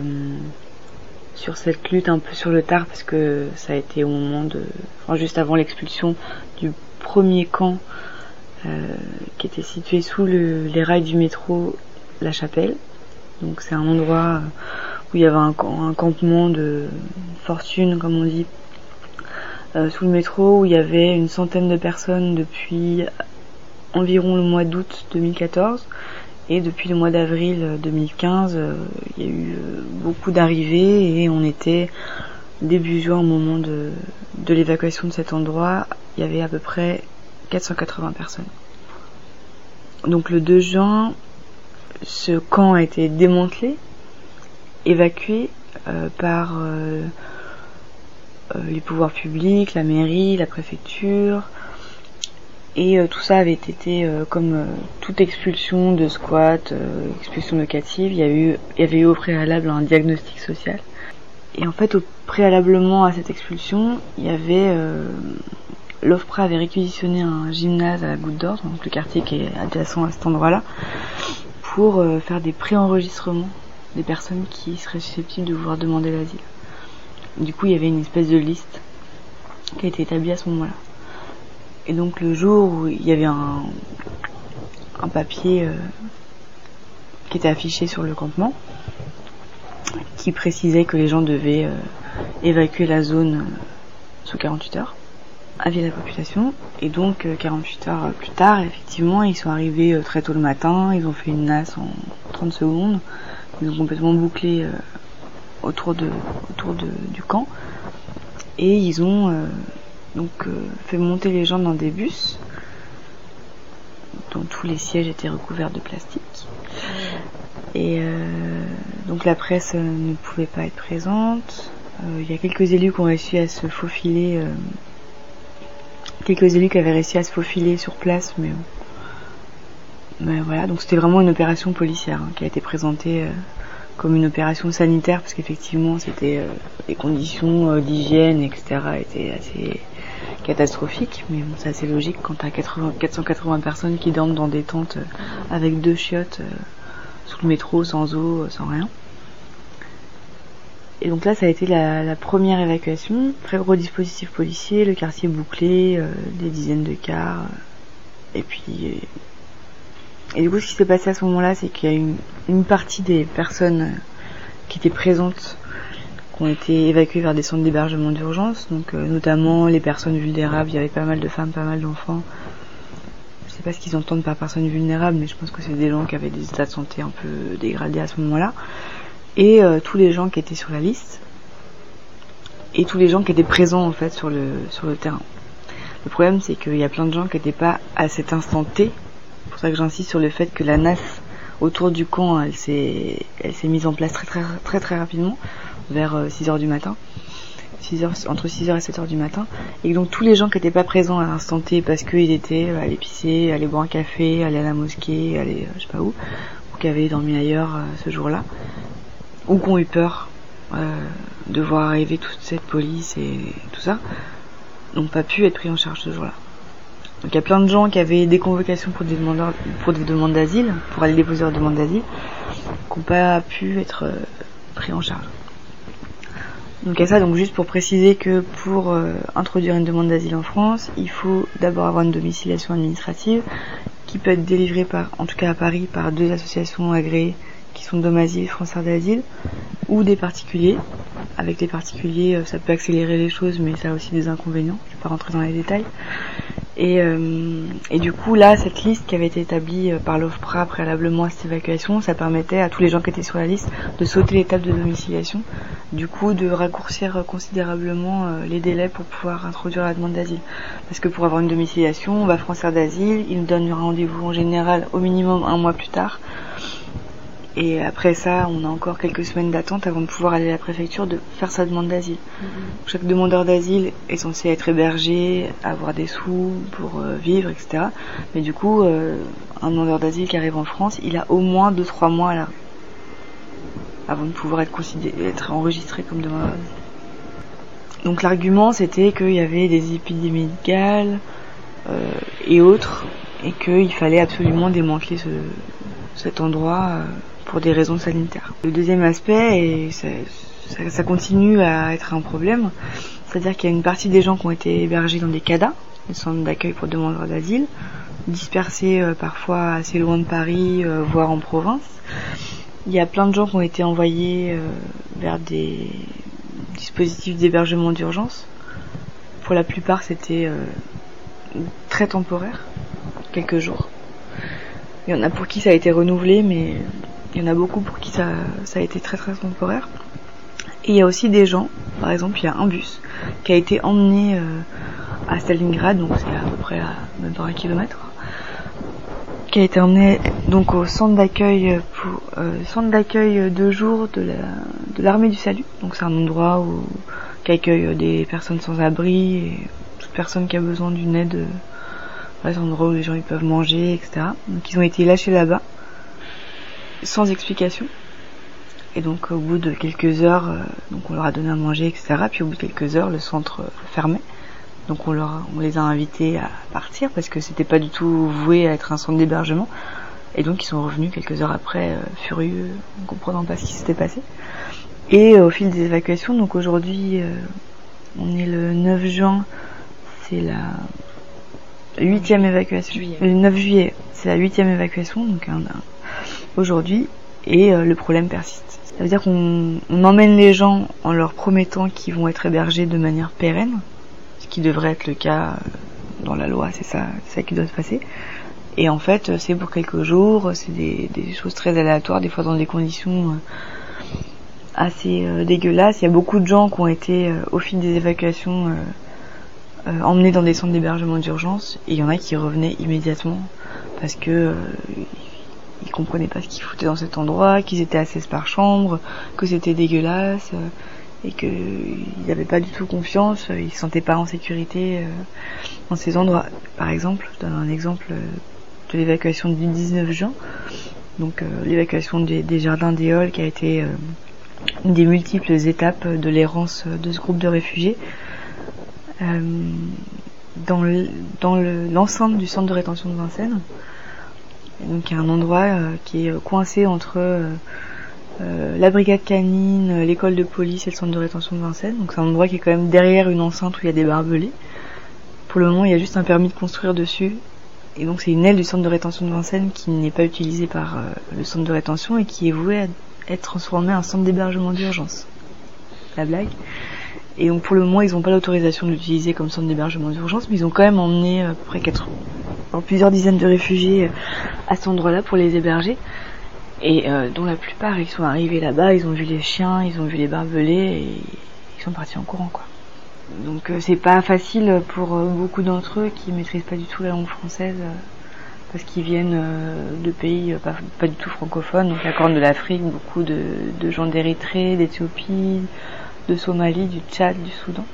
sur cette lutte un peu sur le tard, parce que ça a été au moment de, enfin, juste avant l'expulsion du premier camp euh, qui était situé sous le, les rails du métro La Chapelle. Donc c'est un endroit où il y avait un, un campement de fortune, comme on dit, euh, sous le métro, où il y avait une centaine de personnes depuis environ le mois d'août deux mille quatorze. Et depuis le mois d'avril deux mille quinze, euh, il y a eu euh, beaucoup d'arrivées et on était début juin au moment de, de l'évacuation de cet endroit. Il y avait à peu près quatre cent quatre-vingts personnes. Donc le deux juin, ce camp a été démantelé, évacué euh, par euh, euh, les pouvoirs publics, la mairie, la préfecture. Et euh, tout ça avait été, euh, comme euh, toute expulsion de squat, euh, expulsion locative, il y a eu, il y avait eu au préalable un diagnostic social. Et en fait, au préalablement à cette expulsion, il y avait, euh, l'OFPRA avait réquisitionné un gymnase à la Goutte d'Or, donc le quartier qui est adjacent à cet endroit-là, pour euh, faire des pré-enregistrements des personnes qui seraient susceptibles de vouloir demander l'asile. Du coup, il y avait une espèce de liste qui a été établie à ce moment-là. Et donc le jour où il y avait un, un papier euh, qui était affiché sur le campement, qui précisait que les gens devaient euh, évacuer la zone euh, sous quarante-huit heures, avis à la population. Et donc euh, quarante-huit heures plus tard, effectivement, ils sont arrivés euh, très tôt le matin, ils ont fait une nasse en trente secondes, ils ont complètement bouclé euh, autour, de, autour de, du camp, et ils ont... Euh, donc euh, fait monter les gens dans des bus dont tous les sièges étaient recouverts de plastique. Et euh, donc la presse euh, ne pouvait pas être présente. Il euh, y a quelques élus qui ont réussi à se faufiler, euh, quelques élus qui avaient réussi à se faufiler sur place, mais, mais voilà. Donc c'était vraiment une opération policière hein, qui a été présentée euh, comme une opération sanitaire, parce qu'effectivement c'était euh, les conditions euh, d'hygiène, et cetera étaient assez catastrophique, mais bon, c'est assez logique quand t'as quatre cent quatre-vingts personnes qui dorment dans des tentes euh, avec deux chiottes euh, sous le métro, sans eau, euh, sans rien. Et donc là, ça a été la, la première évacuation, très gros dispositif policier, le quartier bouclé, euh, des dizaines de cars, euh, et puis... Et, et du coup, ce qui s'est passé à ce moment-là, c'est qu'il y a une, une partie des personnes euh, qui étaient présentes qui ont été évacués vers des centres d'hébergement d'urgence, donc euh, notamment les personnes vulnérables. Il y avait pas mal de femmes, pas mal d'enfants. Je sais pas ce qu'ils entendent par personnes vulnérables, mais je pense que c'est des gens qui avaient des états de santé un peu dégradés à ce moment-là. Et euh, tous les gens qui étaient sur la liste, et tous les gens qui étaient présents en fait sur le, sur le terrain. Le problème, c'est qu'il y a plein de gens qui n'étaient pas à cet instant T. C'est pour ça que j'insiste sur le fait que la nasse autour du camp, elle s'est, elle s'est mise en place très très très très rapidement, vers six heures du matin, six heures, entre six heures et sept heures du matin, et donc tous les gens qui n'étaient pas présents à l'instant T parce qu'ils étaient euh, allés pisser, aller boire un café, aller à la mosquée, aller euh, je sais pas où, ou qui avaient dormi ailleurs euh, ce jour-là, ou qui ont eu peur euh, de voir arriver toute cette police et tout ça, n'ont pas pu être pris en charge ce jour-là. Donc il y a plein de gens qui avaient des convocations pour des, demandeurs, pour des demandes d'asile, pour aller déposer leur demande d'asile, qui n'ont pas pu être euh, pris en charge. Donc à ça, donc juste pour préciser que pour euh, introduire une demande d'asile en France, il faut d'abord avoir une domiciliation administrative qui peut être délivrée par, en tout cas à Paris, par deux associations agréées qui sont Domasile, Français d'asile, ou des particuliers. Avec les particuliers, ça peut accélérer les choses, mais ça a aussi des inconvénients. Je ne vais pas rentrer dans les détails. Et, euh, et du coup, là, cette liste qui avait été établie par l'OFPRA préalablement à cette évacuation, ça permettait à tous les gens qui étaient sur la liste de sauter l'étape de domiciliation, du coup de raccourcir considérablement les délais pour pouvoir introduire la demande d'asile. Parce que pour avoir une domiciliation, on va Français d'asile, il nous donne un rendez-vous en général au minimum un mois plus tard. Et après ça, on a encore quelques semaines d'attente avant de pouvoir aller à la préfecture de faire sa demande d'asile. Mmh. Chaque demandeur d'asile est censé être hébergé, avoir des sous pour euh, vivre, et cetera. Mais du coup, euh, un demandeur d'asile qui arrive en France, il a au moins deux trois mois à la rue avant de pouvoir être considéré, être enregistré comme demandeur d'asile. Donc l'argument, c'était qu'il y avait des épidémies de Galles euh, et autres et qu'il fallait absolument démanteler ce, cet endroit euh, pour des raisons sanitaires. Le deuxième aspect, et ça, ça, ça continue à être un problème, c'est-à-dire qu'il y a une partie des gens qui ont été hébergés dans des C A D A, des centres d'accueil pour demandeurs d'asile, dispersés euh, parfois assez loin de Paris, euh, voire en province. Il y a plein de gens qui ont été envoyés euh, vers des dispositifs d'hébergement d'urgence. Pour la plupart, c'était euh, très temporaire, quelques jours. Il y en a pour qui ça a été renouvelé, mais il y en a beaucoup pour qui ça, ça a été très très temporaire. Et il y a aussi des gens, par exemple, il y a un bus qui a été emmené euh, à Stalingrad, donc c'est à peu près à même pas un kilomètre, qui a été emmené donc au centre d'accueil pour euh, centre d'accueil de jour de la de l'armée du salut. Donc c'est un endroit où qui accueille des personnes sans abri et toute personne qui a besoin d'une aide. Ouais, c'est un endroit où les gens ils peuvent manger, et cetera. Donc ils ont été lâchés là-bas sans explication. Et donc au bout de quelques heures, euh, donc on leur a donné à manger, et cetera. Puis au bout de quelques heures, le centre euh, fermait. Donc on, leur, on les a invités à partir parce que c'était pas du tout voué à être un centre d'hébergement. Et donc ils sont revenus quelques heures après, euh, furieux, ne comprenant pas ce qui s'était passé. Et euh, au fil des évacuations, donc aujourd'hui, euh, on est le neuf juin, c'est la huitième évacuation. Juillet. Le neuf juillet, c'est la huitième évacuation, donc un, un, aujourd'hui, et euh, le problème persiste. Ça veut dire qu'on on emmène les gens en leur promettant qu'ils vont être hébergés de manière pérenne, ce qui devrait être le cas dans la loi, c'est ça, c'est ça qui doit se passer. Et en fait, c'est pour quelques jours, c'est des, des choses très aléatoires, des fois dans des conditions euh, assez euh, dégueulasses. Il y a beaucoup de gens qui ont été, euh, au fil des évacuations, euh, euh, emmenés dans des centres d'hébergement d'urgence, et il y en a qui revenaient immédiatement parce que euh, ils comprenaient pas ce qu'ils foutaient dans cet endroit, qu'ils étaient à seize par chambre, que c'était dégueulasse. Euh, et qu'ils n'avaient pas du tout confiance, ils ne se sentaient pas en sécurité euh, dans ces endroits. Par exemple, je donne un exemple de l'évacuation du dix-neuf juin, donc euh, l'évacuation des, des jardins des Halles qui a été euh, une des multiples étapes de l'errance de ce groupe de réfugiés. Euh, dans le, dans le, l'enceinte du centre de rétention de Vincennes, et donc il y a un endroit euh, qui est coincé entre... Euh, Euh, la brigade canine, l'école de police et le centre de rétention de Vincennes. Donc c'est un endroit qui est quand même derrière une enceinte où il y a des barbelés. Pour le moment, il y a juste un permis de construire dessus. Et donc c'est une aile du centre de rétention de Vincennes qui n'est pas utilisée par euh, le centre de rétention et qui est vouée à être transformée en centre d'hébergement d'urgence. La blague. Et donc pour le moment, ils n'ont pas l'autorisation de l'utiliser comme centre d'hébergement d'urgence, mais ils ont quand même emmené à peu près quatre, plusieurs dizaines de réfugiés à cet endroit-là pour les héberger. Et euh, dont la plupart ils sont arrivés là-bas, ils ont vu les chiens, ils ont vu les barbelés et ils sont partis en courant quoi. Donc euh, c'est pas facile pour euh, beaucoup d'entre eux qui maîtrisent pas du tout la langue française euh, parce qu'ils viennent euh, de pays euh, pas, pas du tout francophones, donc la Corne de l'Afrique, beaucoup de, de gens d'Érythrée, d'Éthiopie, de Somalie, du Tchad, du Soudan,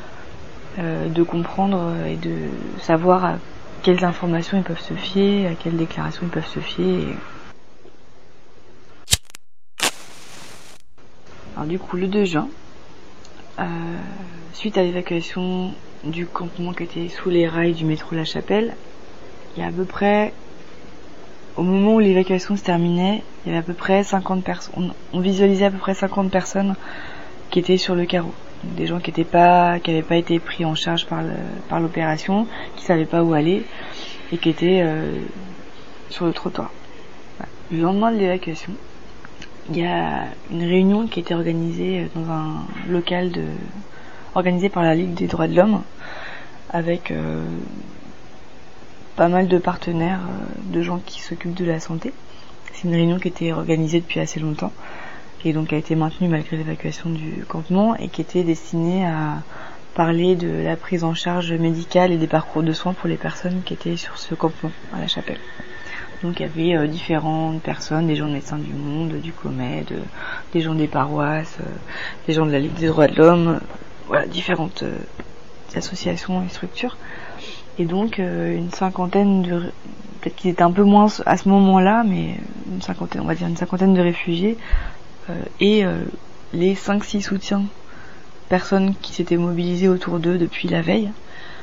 euh, de comprendre et de savoir à quelles informations ils peuvent se fier, à quelles déclarations ils peuvent se fier. Et... Alors du coup, le deux juin, euh, suite à l'évacuation du campement qui était sous les rails du métro La Chapelle, il y a à peu près, au moment où l'évacuation se terminait, il y avait à peu près cinquante personnes, on, on visualisait à peu près cinquante personnes qui étaient sur le carreau. Donc, des gens qui étaient pas, qui n'avaient pas été pris en charge par, le, par l'opération, qui savaient pas où aller et qui étaient euh, sur le trottoir. Voilà. Le lendemain de l'évacuation, il y a une réunion qui a été organisée dans un local de, organisé par la Ligue des droits de l'homme avec euh, pas mal de partenaires, euh, de gens qui s'occupent de la santé. C'est une réunion qui était organisée depuis assez longtemps et donc a été maintenue malgré l'évacuation du campement et qui était destinée à parler de la prise en charge médicale et des parcours de soins pour les personnes qui étaient sur ce campement à La Chapelle. Donc il y avait euh, différentes personnes, des gens de Médecins du Monde, du COMED, euh, des gens des paroisses, euh, des gens de la Ligue des droits de l'homme, euh, voilà, différentes euh, associations et structures. Et donc euh, une cinquantaine de, peut-être qu'ils étaient un peu moins à ce moment-là, mais une cinquantaine, on va dire une cinquantaine de réfugiés euh, et euh, les cinq six soutiens, personnes qui s'étaient mobilisées autour d'eux depuis la veille,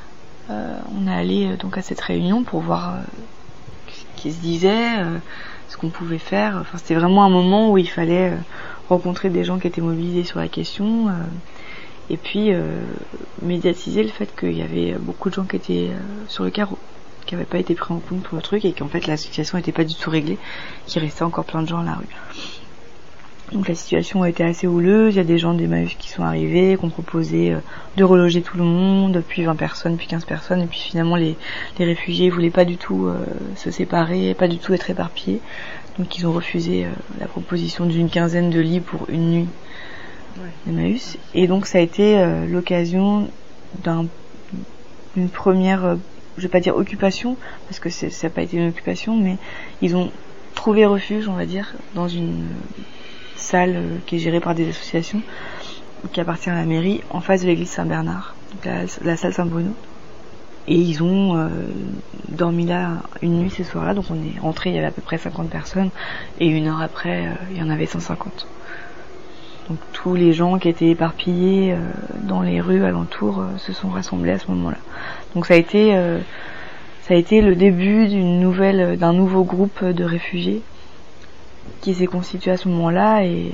Euh, on est allé euh, donc à cette réunion pour voir euh, ce qui se disait, euh, ce qu'on pouvait faire. Enfin, c'était vraiment un moment où il fallait euh, rencontrer des gens qui étaient mobilisés sur la question, euh, et puis euh, médiatiser le fait qu'il y avait beaucoup de gens qui étaient euh, sur le carreau, qui n'avaient pas été pris en compte pour le truc, et qu'en fait la situation n'était pas du tout réglée, qu'il restait encore plein de gens à la rue. Donc la situation a été assez houleuse, il y a des gens d'Emmaüs qui sont arrivés, qui ont proposé de reloger tout le monde, puis vingt personnes, puis quinze personnes, et puis finalement les, les réfugiés voulaient pas du tout euh, se séparer, pas du tout être éparpillés, donc ils ont refusé euh, la proposition d'une quinzaine de lits pour une nuit d'Emmaüs, et donc ça a été euh, l'occasion d'un, d'une première, euh, je vais pas dire occupation, parce que c'est, ça n'a pas été une occupation, mais ils ont trouvé refuge, on va dire, dans une salle qui est gérée par des associations qui appartient à la mairie en face de l'église Saint-Bernard, donc la, la salle Saint-Bruno, et ils ont euh, dormi là une nuit ce soir-là. Donc on est rentré, il y avait à peu près cinquante personnes, et une heure après euh, il y en avait cent cinquante. Donc tous les gens qui étaient éparpillés euh, dans les rues alentours euh, se sont rassemblés à ce moment-là. Donc ça a été euh, ça a été le début d'une nouvelle d'un nouveau groupe de réfugiés qui s'est constitué à ce moment-là, et,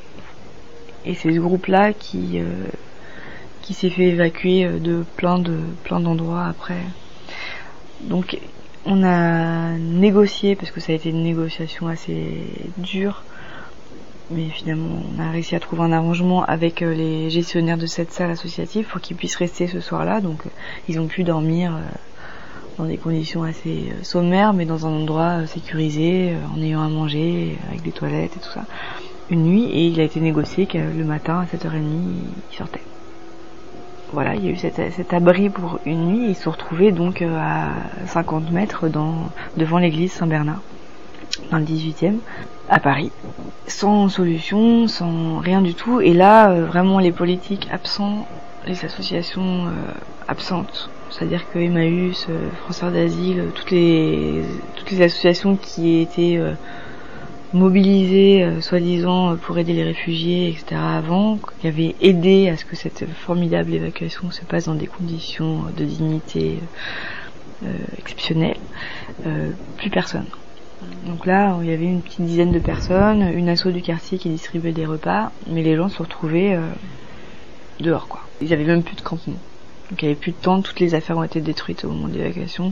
et c'est ce groupe-là qui, euh, qui s'est fait évacuer de plein, de plein d'endroits après. Donc on a négocié, parce que ça a été une négociation assez dure, mais finalement on a réussi à trouver un arrangement avec les gestionnaires de cette salle associative pour qu'ils puissent rester ce soir-là. Donc ils ont pu dormir dans des conditions assez sommaires, mais dans un endroit sécurisé, en ayant à manger, avec des toilettes et tout ça, une nuit, et il a été négocié que le matin à sept heures trente, il sortait. Voilà, il y a eu cet, cet abri pour une nuit, et ils se sont retrouvés donc à cinquante mètres dans, devant l'église Saint-Bernard, dans le dix-huitième, à Paris, sans solution, sans rien du tout, et là, vraiment les politiques absents, les associations euh, absentes, c'est-à-dire que Emmaüs, euh, Français d'Asile, toutes les toutes les associations qui étaient euh, mobilisées, euh, soi-disant, pour aider les réfugiés, et cetera avant, qui avaient aidé à ce que cette formidable évacuation se passe dans des conditions de dignité euh, exceptionnelles, euh, plus personne. Donc là, il y avait une petite dizaine de personnes, une asso du quartier qui distribuait des repas, mais les gens se retrouvaient euh, dehors, quoi. Ils avaient même plus de campement. Donc il n'y avait plus de tentes, toutes les affaires ont été détruites au moment de l'évacuation.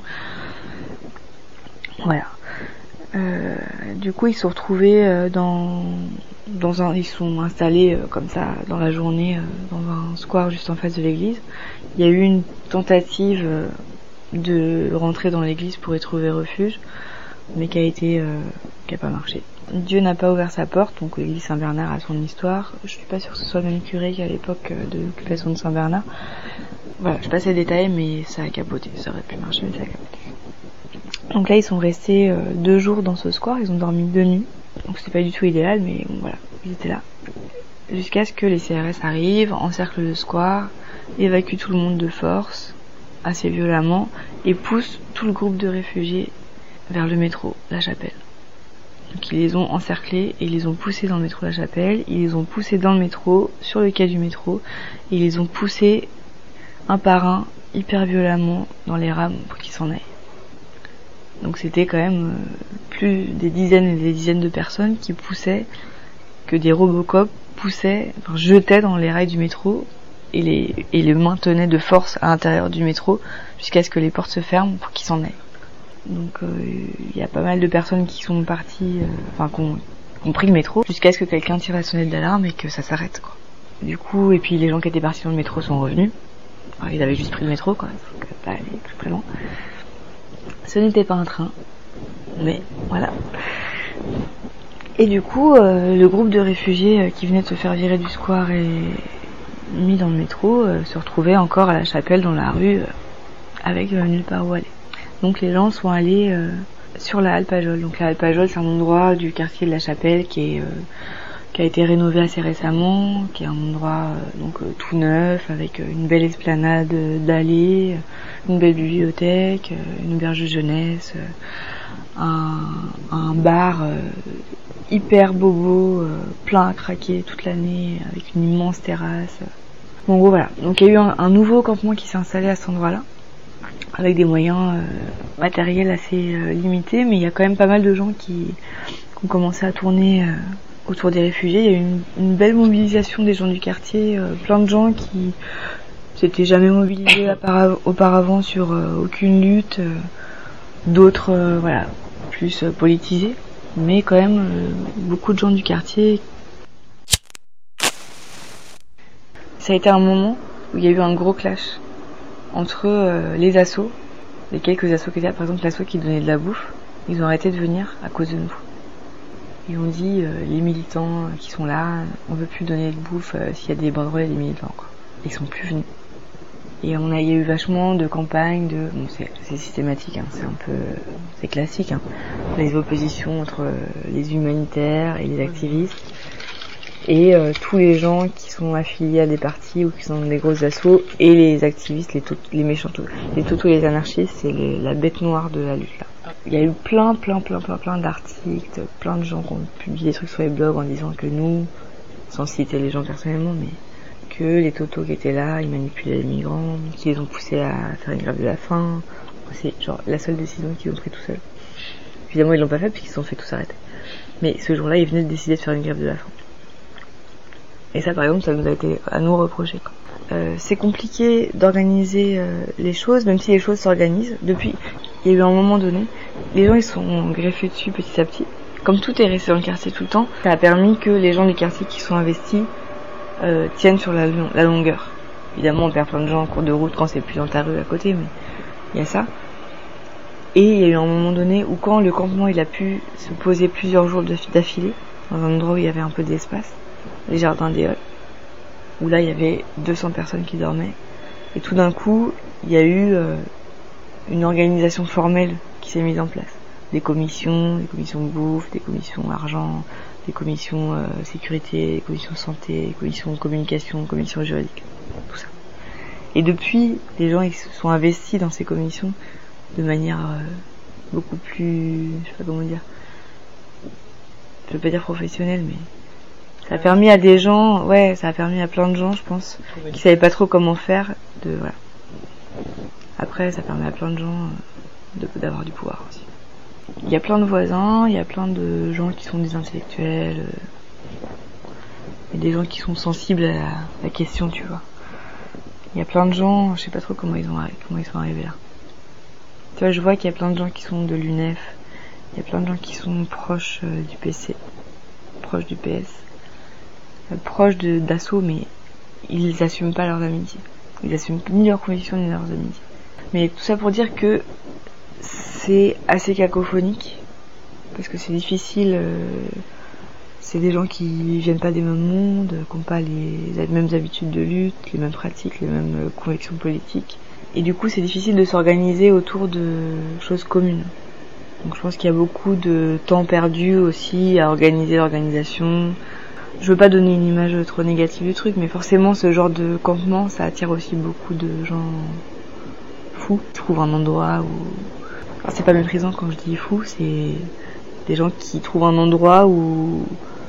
Voilà. Euh, du coup, ils se sont retrouvés euh, dans, dans un, ils sont installés euh, comme ça dans la journée euh, dans un square juste en face de l'église. Il y a eu une tentative euh, de rentrer dans l'église pour y trouver refuge, mais qui a été, euh, qui a pas marché. Dieu n'a pas ouvert sa porte, donc l'église Saint-Bernard a son histoire. Je suis pas sûre que ce soit le même curé qu'à l'époque de l'occupation de Saint-Bernard. Voilà, je passe les détails, mais ça a capoté. Ça aurait pu marcher, mais ça a capoté. Donc là, ils sont restés euh, deux jours dans ce square, ils ont dormi deux nuits. Donc c'était pas du tout idéal, mais bon, voilà, ils étaient là. Jusqu'à ce que les C R S arrivent, encerclent le square, évacuent tout le monde de force, assez violemment, et poussent tout le groupe de réfugiés vers le métro, La Chapelle. Donc ils les ont encerclés et ils les ont poussés dans le métro La Chapelle, ils les ont poussés dans le métro, sur le quai du métro, et ils les ont poussés un par un, hyper violemment, dans les rames pour qu'ils s'en aillent. Donc c'était quand même euh, plus des dizaines et des dizaines de personnes qui poussaient, que des Robocop poussaient, enfin, jetaient dans les rails du métro et les, et les maintenaient de force à l'intérieur du métro jusqu'à ce que les portes se ferment pour qu'ils s'en aillent. Donc il euh, y a pas mal de personnes qui sont parties, euh, enfin qui ont, qui ont pris le métro jusqu'à ce que quelqu'un tire la sonnette d'alarme et que ça s'arrête, quoi. Du coup, et puis les gens qui étaient partis dans le métro sont revenus. Alors, ils avaient juste pris le métro, quoi, donc pas aller plus près loin. Ce n'était pas un train, mais voilà. Et du coup, euh, le groupe de réfugiés euh, qui venait de se faire virer du square et mis dans le métro euh, se retrouvait encore à La Chapelle dans la rue euh, avec euh, nulle part où aller. Donc les gens sont allés euh, sur la halle Pajol. Donc la halle Pajol, c'est un endroit du quartier de La Chapelle qui est euh, qui a été rénové assez récemment, qui est un endroit euh, donc euh, tout neuf avec euh, une belle esplanade euh, d'allées, euh, une belle bibliothèque, euh, une auberge de jeunesse, euh, un, un bar euh, hyper bobo, euh, plein à craquer toute l'année avec une immense terrasse. Bon, bon voilà. Donc il y a eu un, un nouveau campement qui s'est installé à cet endroit-là. avec des moyens euh, matériels assez euh, limités, mais il y a quand même pas mal de gens qui, qui ont commencé à tourner euh, autour des réfugiés. Il y a eu une, une belle mobilisation des gens du quartier, euh, plein de gens qui s'étaient jamais mobilisés auparavant sur euh, aucune lutte, euh, d'autres euh, voilà, plus euh, politisés, mais quand même euh, beaucoup de gens du quartier. Ça a été un moment où il y a eu un gros clash entre euh, les assos, les quelques assos qui étaient là, par exemple l'asso qui donnait de la bouffe, ils ont arrêté de venir à cause de nous. Ils ont dit, euh, les militants qui sont là, on veut plus donner de bouffe euh, s'il y a des banderoles et des militants, quoi. Ils sont plus venus. Et on a, il y a eu vachement de campagnes, de, bon c'est, c'est systématique, hein, c'est un peu, c'est classique, hein, les oppositions entre euh, les humanitaires et les activistes. Et euh, tous les gens qui sont affiliés à des partis ou qui sont dans des grosses assos, et les activistes, les, tout, les méchants, les totos et les anarchistes, c'est les, la bête noire de la lutte là. Il y a eu plein, plein, plein, plein, plein d'articles, plein de gens qui ont publié des trucs sur les blogs en disant que nous, sans citer les gens personnellement, mais que les totos qui étaient là, ils manipulaient les migrants, qu'ils les ont poussés à faire une grève de la faim. C'est genre la seule décision qu'ils ont prise tout seuls. Évidemment, ils l'ont pas fait puisqu'ils se sont fait tous arrêter. Mais ce jour-là, ils venaient de décider de faire une grève de la faim. Et ça, par exemple, ça nous a été à nous reprocher. Euh, c'est compliqué d'organiser euh, les choses, même si les choses s'organisent. Depuis, il y a eu un moment donné, les gens ils sont greffés dessus petit à petit. Comme tout est resté dans le quartier tout le temps, ça a permis que les gens du quartier qui sont investis euh, tiennent sur la, la longueur. Évidemment, on perd plein de gens en cours de route quand c'est plus dans ta rue à côté, mais il y a ça. Et il y a eu un moment donné où quand le campement il a pu se poser plusieurs jours d'affilée, dans un endroit où il y avait un peu d'espace, les jardins des Halles, où là il y avait deux cents personnes qui dormaient, et tout d'un coup il y a eu euh, une organisation formelle qui s'est mise en place, des commissions, des commissions de bouffe, des commissions argent, des commissions euh, sécurité, des commissions santé, des commissions communication, des commissions juridiques, tout ça. Et depuis, les gens ils se sont investis dans ces commissions de manière euh, beaucoup plus, je sais pas comment dire, je veux pas dire professionnelle, mais ça a permis à des gens, ouais, ça a permis à plein de gens, je pense, qui savaient pas trop comment faire, de, voilà. Après, ça permet à plein de gens de, d'avoir du pouvoir aussi. Il y a plein de voisins, il y a plein de gens qui sont des intellectuels, euh, et des gens qui sont sensibles à la, la question, tu vois. Il y a plein de gens, je sais pas trop comment ils ont, comment ils sont arrivés là. Tu vois, je vois qu'il y a plein de gens qui sont de l'U N E F, il y a plein de gens qui sont proches euh, du P C, proches du P S. Proches de, d'assaut, mais ils assument pas leurs amitiés. Ils assument ni leurs convictions ni leurs amitiés. Mais tout ça pour dire que c'est assez cacophonique, parce que c'est difficile. Euh, c'est des gens qui viennent pas des mêmes mondes, qui n'ont pas les, les mêmes habitudes de lutte, les mêmes pratiques, les mêmes euh, convictions politiques. Et du coup, c'est difficile de s'organiser autour de choses communes. Donc je pense qu'il y a beaucoup de temps perdu aussi à organiser l'organisation. Je veux pas donner une image trop négative du truc, mais forcément ce genre de campement ça attire aussi beaucoup de gens fous. Ils trouvent un endroit où... Alors c'est pas méprisant quand je dis fou, c'est des gens qui trouvent un endroit où,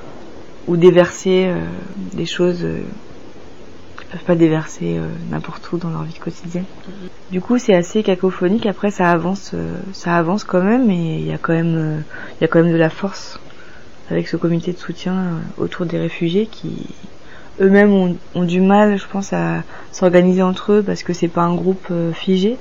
où déverser euh, des choses euh, qu'ils peuvent pas déverser euh, n'importe où dans leur vie quotidienne. Du coup c'est assez cacophonique, après ça avance, euh, ça avance quand même, et il y a quand même, euh, il y a quand même de la force avec ce comité de soutien autour des réfugiés qui eux-mêmes ont, ont du mal, je pense, à s'organiser entre eux parce que c'est pas un groupe euh, figé.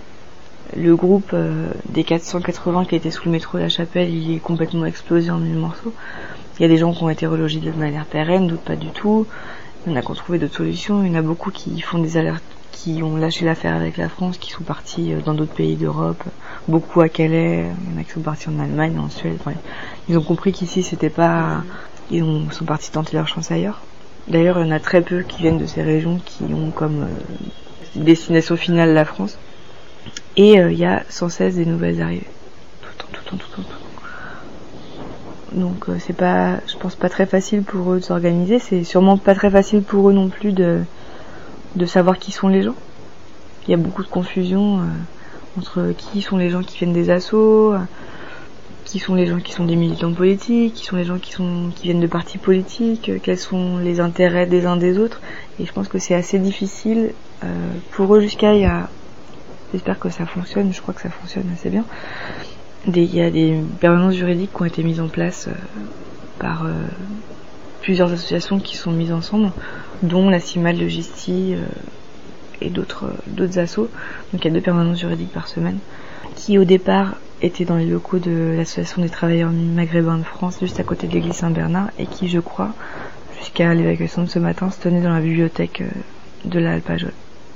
Le groupe euh, des quatre cent quatre-vingts qui était sous le métro de la Chapelle, il est complètement explosé en mille morceaux. Il y a des gens qui ont été relogés de manière pérenne, d'autres pas du tout. Il y en a qui ont trouvé d'autres solutions. Il y en a beaucoup qui font des alertes, qui ont lâché l'affaire avec la France, qui sont partis dans d'autres pays d'Europe, beaucoup à Calais, il y en a qui sont partis en Allemagne, en Suède. Enfin, ils ont compris qu'ici c'était pas, ils ont, sont partis tenter leur chance ailleurs. D'ailleurs, il y en a très peu qui viennent de ces régions qui ont comme euh, destination finale la France. Et euh, il y a sans cesse des nouvelles arrivées. Tout le temps, tout le temps, tout le temps. Tout le temps. Donc euh, c'est pas, je pense pas très facile pour eux de s'organiser. C'est sûrement pas très facile pour eux non plus de de savoir qui sont les gens. Il y a beaucoup de confusion euh, entre qui sont les gens qui viennent des assos, euh, qui sont les gens qui sont des militants politiques, qui sont les gens qui sont qui viennent de partis politiques, euh, quels sont les intérêts des uns des autres. Et je pense que c'est assez difficile euh, pour eux jusqu'à il y a j'espère que ça fonctionne, je crois que ça fonctionne assez bien. Des, il y a des permanences juridiques qui ont été mises en place euh, par euh, plusieurs associations qui sont mises ensemble, dont la CIMAD Logistique euh, et d'autres, euh, d'autres assos. Donc il y a deux permanences juridiques par semaine, qui au départ étaient dans les locaux de l'Association des travailleurs maghrébins de France, juste à côté de l'église Saint-Bernard, et qui, je crois, jusqu'à l'évacuation de ce matin, se tenaient dans la bibliothèque euh, de la Alpajol.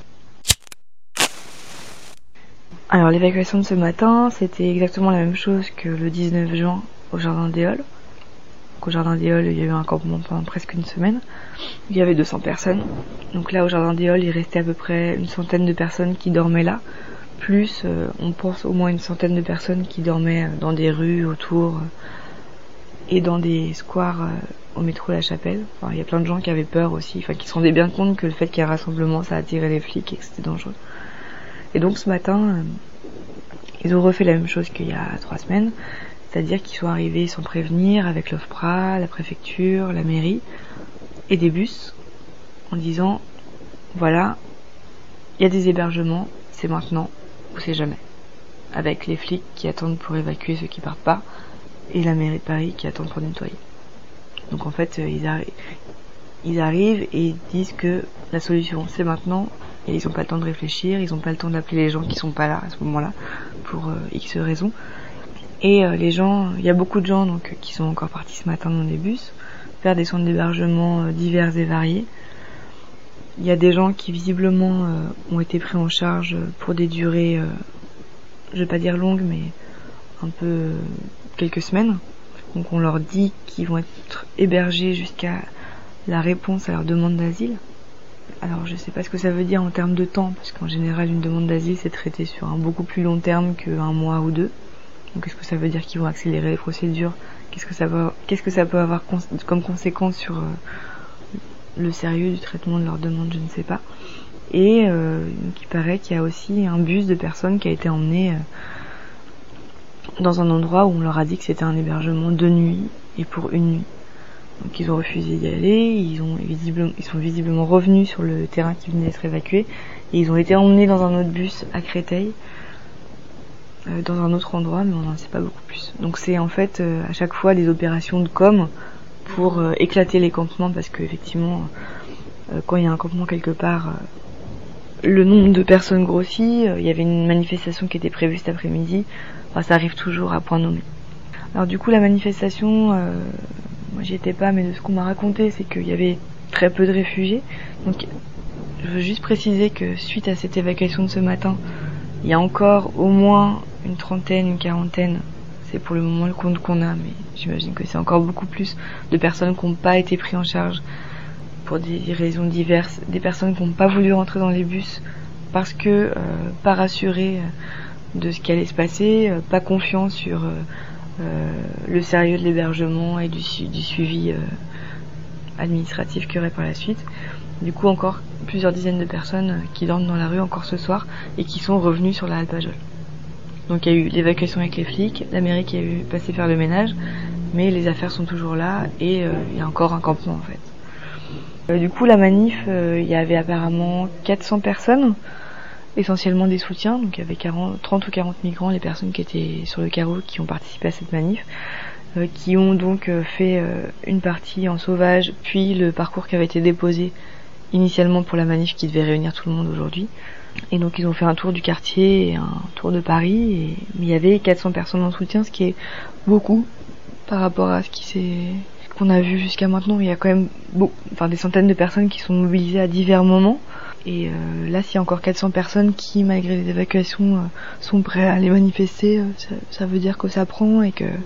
Alors l'évacuation de ce matin, c'était exactement la même chose que le dix-neuf juin au Jardin des Halles. Donc, au Jardin des Halles, il y a eu un campement pendant presque une semaine. Il y avait deux cents personnes. Donc là, au Jardin des Halles, il restait à peu près une centaine de personnes qui dormaient là. Plus, euh, on pense au moins une centaine de personnes qui dormaient dans des rues autour euh, et dans des squares euh, au métro La Chapelle. Enfin, il y a plein de gens qui avaient peur aussi, enfin qui se rendaient bien compte que le fait qu'il y ait un rassemblement, ça attirait les flics et que c'était dangereux. Et donc ce matin, euh, ils ont refait la même chose qu'il y a trois semaines, c'est-à-dire qu'ils sont arrivés sans prévenir avec l'OFPRA, la préfecture, la mairie et des bus en disant voilà, il y a des hébergements, c'est maintenant ou c'est jamais. Avec les flics qui attendent pour évacuer ceux qui partent pas et la mairie de Paris qui attend pour nettoyer. Donc en fait, euh, ils, arri- ils arrivent et ils disent que la solution c'est maintenant. Et ils n'ont pas le temps de réfléchir, ils n'ont pas le temps d'appeler les gens qui sont pas là à ce moment-là, pour euh, X raisons. Et euh, les gens, il y a beaucoup de gens donc qui sont encore partis ce matin dans des bus, faire des centres d'hébergement euh, divers et variés. Il y a des gens qui visiblement euh, ont été pris en charge pour des durées, euh, je vais pas dire longues, mais un peu euh, quelques semaines. Donc on leur dit qu'ils vont être hébergés jusqu'à la réponse à leur demande d'asile. Alors je sais pas ce que ça veut dire en termes de temps, parce qu'en général une demande d'asile c'est traité sur un beaucoup plus long terme qu'un mois ou deux. Donc est-ce que ça veut dire qu'ils vont accélérer les procédures? Qu'est-ce que ça va, qu'est-ce que ça peut avoir cons- comme conséquence sur euh, le sérieux du traitement de leur demande, je ne sais pas. Et euh, donc, il paraît qu'il y a aussi un bus de personnes qui a été emmené euh, dans un endroit où on leur a dit que c'était un hébergement de nuit et pour une nuit. Donc ils ont refusé d'y aller, ils, ont visiblement, ils sont visiblement revenus sur le terrain qui venait d'être évacué et ils ont été emmenés dans un autre bus à Créteil, euh, dans un autre endroit, mais on n'en sait pas beaucoup plus. Donc c'est en fait euh, à chaque fois des opérations de com pour euh, éclater les campements, parce qu'effectivement euh, quand il y a un campement quelque part, euh, le nombre de personnes grossit. Il euh, y avait une manifestation qui était prévue cet après-midi, enfin ça arrive toujours à point nommé. Alors du coup la manifestation... Euh, Moi j'y étais pas, mais de ce qu'on m'a raconté, c'est qu'il y avait très peu de réfugiés. Donc je veux juste préciser que suite à cette évacuation de ce matin, il y a encore au moins une trentaine, une quarantaine, c'est pour le moment le compte qu'on a, mais j'imagine que c'est encore beaucoup plus, de personnes qui n'ont pas été prises en charge pour des raisons diverses, des personnes qui n'ont pas voulu rentrer dans les bus parce que euh, pas rassurées de ce qui allait se passer, euh, pas confiants sur... Euh, Euh, le sérieux de l'hébergement et du, su- du suivi euh, administratif qu'il y aurait par la suite. Du coup encore plusieurs dizaines de personnes euh, qui dorment dans la rue encore ce soir et qui sont revenues sur la Alpajol. Donc il y a eu l'évacuation avec les flics, la mairie qui a eu passé faire le ménage, mais les affaires sont toujours là et euh, il y a encore un campement en fait. Euh, du coup la manif, euh, il y avait apparemment quatre cents personnes, essentiellement des soutiens, donc il y avait quarante, trente ou quarante migrants, les personnes qui étaient sur le carreau qui ont participé à cette manif, euh, qui ont donc euh, fait euh, une partie en sauvage, puis le parcours qui avait été déposé initialement pour la manif qui devait réunir tout le monde aujourd'hui. Et donc ils ont fait un tour du quartier et un tour de Paris, et il y avait quatre cents personnes en soutien, ce qui est beaucoup par rapport à ce qui s'est, ce qu'on a vu jusqu'à maintenant. Il y a quand même bon, enfin, des centaines de personnes qui sont mobilisées à divers moments. Et euh, là, s'il y a encore quatre cents personnes qui, malgré les évacuations, euh, sont prêts à aller manifester, euh, ça, ça veut dire que ça prend et que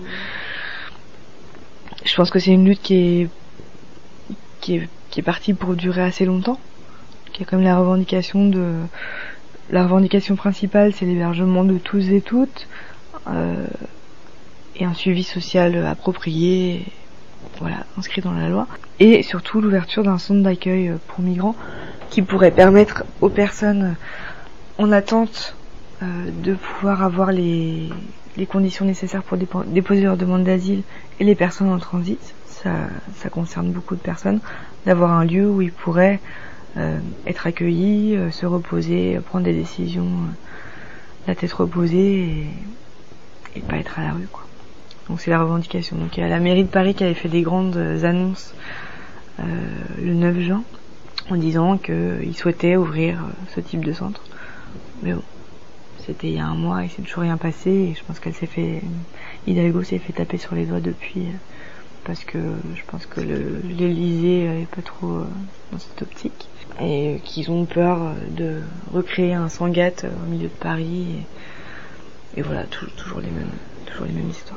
je pense que c'est une lutte qui est, qui est, qui est partie pour durer assez longtemps. Qui est comme la revendication de, la revendication principale, c'est l'hébergement de tous et toutes, euh, et un suivi social approprié, voilà, inscrit dans la loi, et surtout l'ouverture d'un centre d'accueil pour migrants qui pourrait permettre aux personnes en attente euh, de pouvoir avoir les, les conditions nécessaires pour dépo- déposer leur demande d'asile, et les personnes en transit, ça, ça concerne beaucoup de personnes, d'avoir un lieu où ils pourraient euh, être accueillis, euh, se reposer, prendre des décisions la tête reposée et, et pas être à la rue, quoi. Donc c'est la revendication. Donc il y a la mairie de Paris qui avait fait des grandes annonces euh, le neuf juin en disant qu'ils souhaitaient ouvrir ce type de centre. Mais bon, c'était il y a un mois et c'est toujours rien passé et je pense qu'elle s'est fait, Hidalgo s'est fait taper sur les doigts depuis parce que je pense que le, l'Élysée est pas trop dans cette optique et qu'ils ont peur de recréer un Sangatte au milieu de Paris et, et voilà, tout, toujours les mêmes, toujours les mêmes histoires.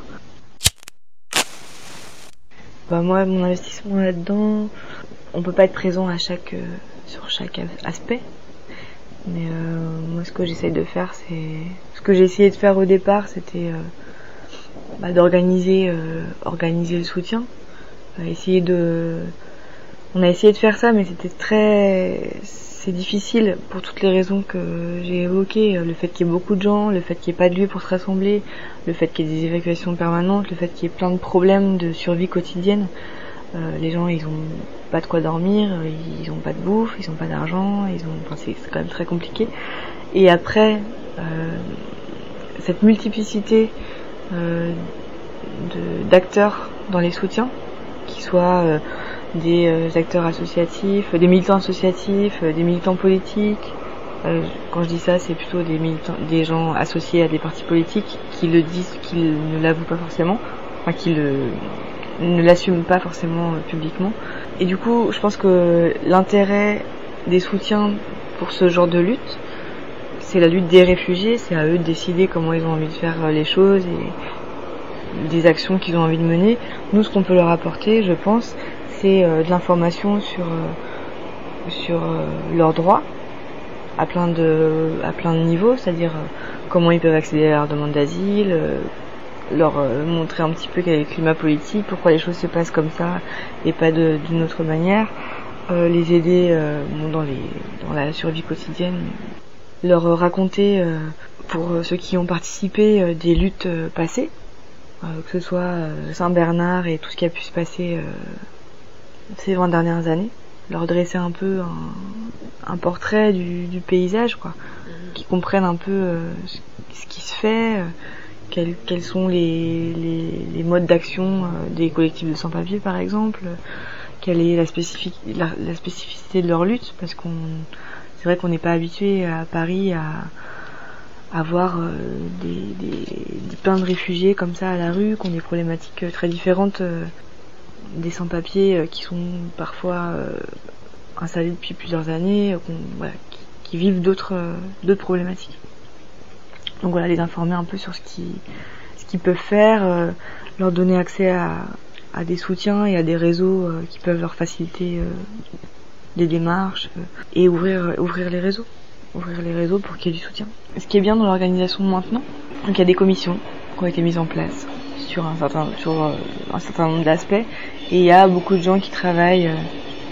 Bah moi, mon investissement là-dedans, on peut pas être présent à chaque, euh, sur chaque aspect. Mais euh, moi, ce que j'essaye de faire, c'est... Ce que j'ai essayé de faire au départ, c'était euh, bah, d'organiser euh, organiser le soutien. Euh, essayer de... On a essayé de faire ça, mais c'était très... C'est difficile pour toutes les raisons que j'ai évoquées. Le fait qu'il y ait beaucoup de gens, le fait qu'il n'y ait pas de lieu pour se rassembler, le fait qu'il y ait des évacuations permanentes, le fait qu'il y ait plein de problèmes de survie quotidienne. Euh, les gens, ils ont pas de quoi dormir, ils ont pas de bouffe, ils ont pas d'argent, ils ont, enfin, c'est, c'est quand même très compliqué. Et après, euh, cette multiplicité euh, de, d'acteurs dans les soutiens, qui soient euh, des euh, acteurs associatifs, des militants associatifs, euh, des militants politiques. Euh, quand je dis ça, c'est plutôt des militants, des gens associés à des partis politiques qui le disent, qui ne l'avouent pas forcément, enfin qui le ne l'assument pas forcément euh, publiquement. Et du coup, je pense que l'intérêt des soutiens pour ce genre de lutte, c'est la lutte des réfugiés, c'est à eux de décider comment ils ont envie de faire les choses et des actions qu'ils ont envie de mener. Nous, ce qu'on peut leur apporter, je pense, c'est euh, de l'information sur euh, sur euh, leurs droits à plein de à plein de niveaux, c'est-à-dire euh, comment ils peuvent accéder à leur demande d'asile, euh, leur euh, montrer un petit peu quel est le climat politique, pourquoi les choses se passent comme ça et pas de, d'une autre manière, euh, les aider euh, bon, dans les dans la survie quotidienne, leur euh, raconter euh, pour ceux qui ont participé euh, des luttes euh, passées, euh, que ce soit euh, Saint-Bernard et tout ce qui a pu se passer euh, ces vingt dernières années, leur dresser un peu un, un portrait du, du paysage, quoi, qu'ils comprennent un peu euh, ce, ce qui se fait, euh, quels, quels sont les, les, les modes d'action euh, des collectifs de sans-papiers par exemple, euh, quelle est la, spécifique, la, la spécificité de leur lutte, parce qu'on c'est vrai qu'on n'est pas habitué à Paris à, à voir euh, des, des, des, plein de réfugiés comme ça à la rue, qui ont des problématiques très différentes, euh, des sans-papiers euh, qui sont parfois euh, installés depuis plusieurs années, euh, voilà, qui, qui vivent d'autres, euh, d'autres problématiques. Donc voilà, les informer un peu sur ce qu'ils, ce qu'ils peuvent faire, euh, leur donner accès à, à des soutiens et à des réseaux euh, qui peuvent leur faciliter euh, des démarches euh, et ouvrir, euh, ouvrir les réseaux, ouvrir les réseaux pour qu'il y ait du soutien. Ce qui est bien dans l'organisation maintenant, donc il y a des commissions qui ont été mises en place sur un certain, sur euh, un certain nombre d'aspects, et il y a beaucoup de gens qui travaillent euh,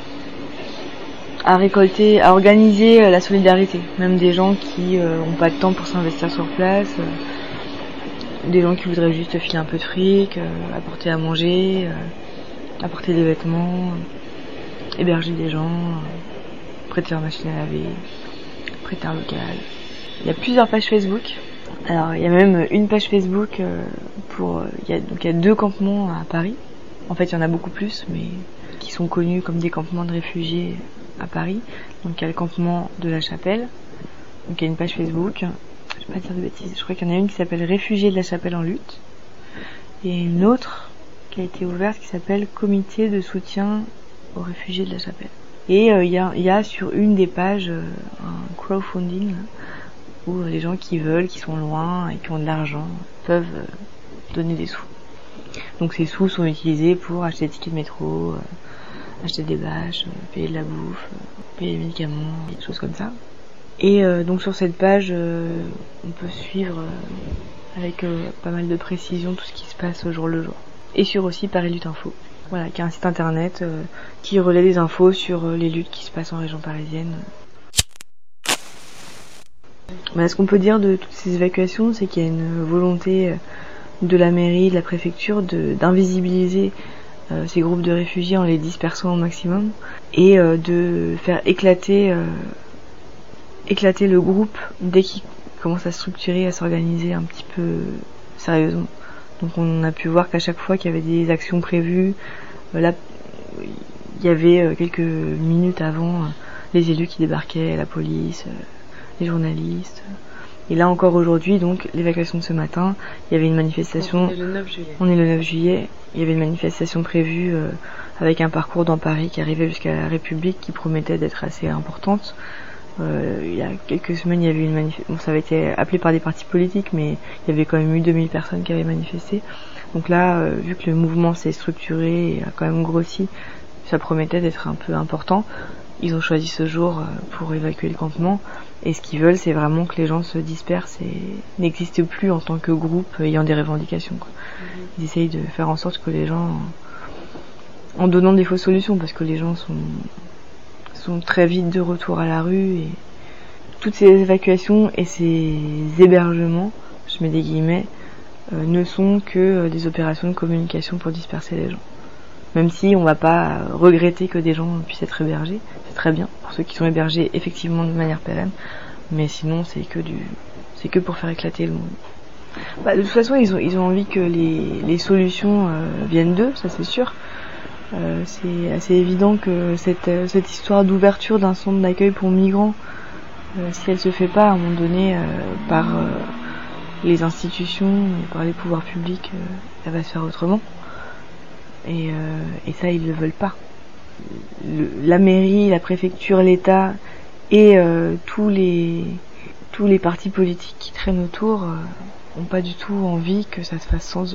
à récolter, à organiser euh, la solidarité, même des gens qui euh, ont pas de temps pour s'investir sur place, euh, des gens qui voudraient juste filer un peu de fric, euh, apporter à manger, euh, apporter des vêtements, euh, héberger des gens, euh, prêter leur machine à laver, prêter un local. Il y a plusieurs pages Facebook. Alors il y a même une page Facebook euh, pour, euh, il y a, donc il y a deux campements à Paris. En fait il y en a beaucoup plus, mais qui sont connus comme des campements de réfugiés à Paris. Donc il y a le campement de la Chapelle, donc il y a une page Facebook, je vais pas dire de bêtises, je crois qu'il y en a une qui s'appelle Réfugiés de la Chapelle en lutte, et une autre qui a été ouverte qui s'appelle Comité de soutien aux réfugiés de la Chapelle. Et il euh, y, a, y a sur une des pages euh, un crowdfunding là, où les gens qui veulent, qui sont loin et qui ont de l'argent peuvent euh, donner des sous. Donc ces sous sont utilisés pour acheter des tickets de métro, euh, acheter des bâches, euh, payer de la bouffe, euh, payer des médicaments, des choses comme ça. Et euh, donc sur cette page, euh, on peut suivre euh, avec euh, pas mal de précision tout ce qui se passe au jour le jour. Et sur aussi Paris Lutte Info, voilà, qui est un site internet euh, qui relaie des infos sur euh, les luttes qui se passent en région parisienne. Mais ce qu'on peut dire de toutes ces évacuations, c'est qu'il y a une volonté de la mairie, de la préfecture, de, d'invisibiliser euh, ces groupes de réfugiés en les dispersant au maximum et euh, de faire éclater, euh, éclater le groupe dès qu'il commence à se structurer, à s'organiser un petit peu sérieusement. Donc on a pu voir qu'à chaque fois qu'il y avait des actions prévues, euh, là il y avait euh, quelques minutes avant euh, les élus qui débarquaient, la police, euh, les journalistes. Et là encore aujourd'hui, donc l'évacuation de ce matin, il y avait une manifestation. On est le neuf juillet. On est le neuf juillet. Il y avait une manifestation prévue euh, avec un parcours dans Paris qui arrivait jusqu'à la République, qui promettait d'être assez importante. Euh, il y a quelques semaines, il y avait une manifestation. Bon, ça avait été appelé par des partis politiques, mais il y avait quand même eu deux mille personnes qui avaient manifesté. Donc là, euh, vu que le mouvement s'est structuré et a quand même grossi, ça promettait d'être un peu important. Ils ont choisi ce jour euh, pour évacuer le campement. Et ce qu'ils veulent, c'est vraiment que les gens se dispersent et n'existent plus en tant que groupe ayant des revendications, quoi. Ils essayent de faire en sorte que les gens, en donnant des fausses solutions, parce que les gens sont, sont très vite de retour à la rue, et toutes ces évacuations et ces hébergements, je mets des guillemets, euh, ne sont que euh, des opérations de communication pour disperser les gens. Même si on va pas regretter que des gens puissent être hébergés, c'est très bien pour ceux qui sont hébergés effectivement de manière pérenne, mais sinon c'est que du, c'est que pour faire éclater le monde. Bah, de toute façon, ils ont ils ont envie que les les solutions euh, viennent d'eux, ça c'est sûr. Euh, c'est assez évident que cette euh, cette histoire d'ouverture d'un centre d'accueil pour migrants, euh, si elle se fait pas à un moment donné euh, par euh, les institutions et par les pouvoirs publics, euh, elle va se faire autrement. Et, euh, et ça, ils ne le veulent pas. Le, la mairie, la préfecture, l'État et euh, tous les tous les partis politiques qui traînent autour euh, ont pas du tout envie que ça se fasse sans eux.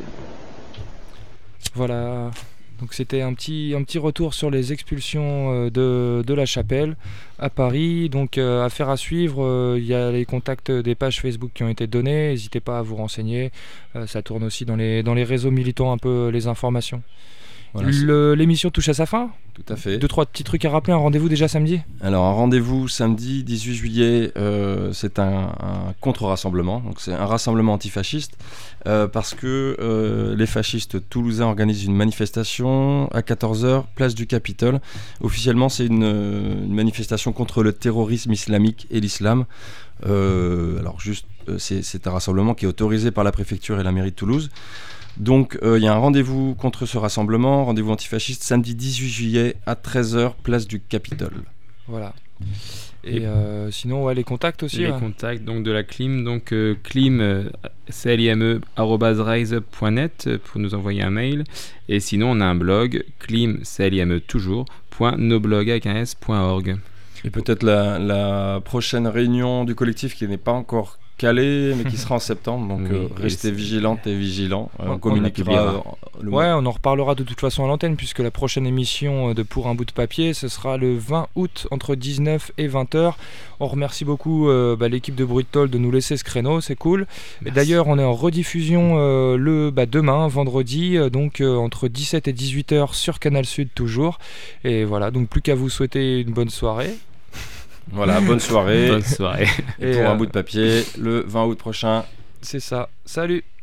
Voilà. Donc c'était un petit, un petit retour sur les expulsions de, de la Chapelle à Paris. Donc euh, affaire à suivre, il euh, y a les contacts des pages Facebook qui ont été donnés. N'hésitez pas à vous renseigner. Euh, ça tourne aussi dans les, dans les réseaux militants un peu les informations. Voilà, Le, l'émission touche à sa fin. Tout à fait. Deux, trois petits trucs à rappeler. Un rendez-vous déjà samedi. Alors un rendez-vous samedi dix-huit juillet, euh, c'est un, un contre-rassemblement. Donc c'est un rassemblement antifasciste euh, parce que euh, les fascistes toulousains organisent une manifestation à quatorze heures, place du Capitole. Officiellement, c'est une, une manifestation contre le terrorisme islamique et l'islam. Euh, alors juste, c'est, c'est un rassemblement qui est autorisé par la préfecture et la mairie de Toulouse. Donc il euh, y a un rendez-vous contre ce rassemblement, rendez-vous antifasciste, samedi dix-huit juillet à treize heures, place du Capitole. Voilà. Et, et euh, sinon, ouais, les contacts aussi. Les ouais. contacts donc, de la Clim, donc euh, clim, euh, c l i m e arobase riseup point net pour nous envoyer un mail. Et sinon, on a un blog, clim, c l i m e toujours, point noblog avec un s point org. Et peut-être la, la prochaine réunion du collectif qui n'est pas encore calé, mais qui sera en septembre, donc oui, euh, restez vigilantes et vigilants. Euh, on, on communiquera. On le ouais, on en reparlera de toute façon à l'antenne, puisque la prochaine émission de Pour un bout de papier, ce sera le vingt août entre dix-neuf et vingt heures. On remercie beaucoup euh, bah, l'équipe de Bruit de Tôle de nous laisser ce créneau, c'est cool. Et d'ailleurs, on est en rediffusion euh, le bah, demain, vendredi, euh, donc euh, entre dix-sept et dix-huit heures sur Canal Sud toujours. Et voilà, donc plus qu'à vous souhaiter une bonne soirée. Voilà, bonne soirée. Bonne soirée. Et, et pour euh, un bout de papier, le vingt août prochain. C'est ça. Salut.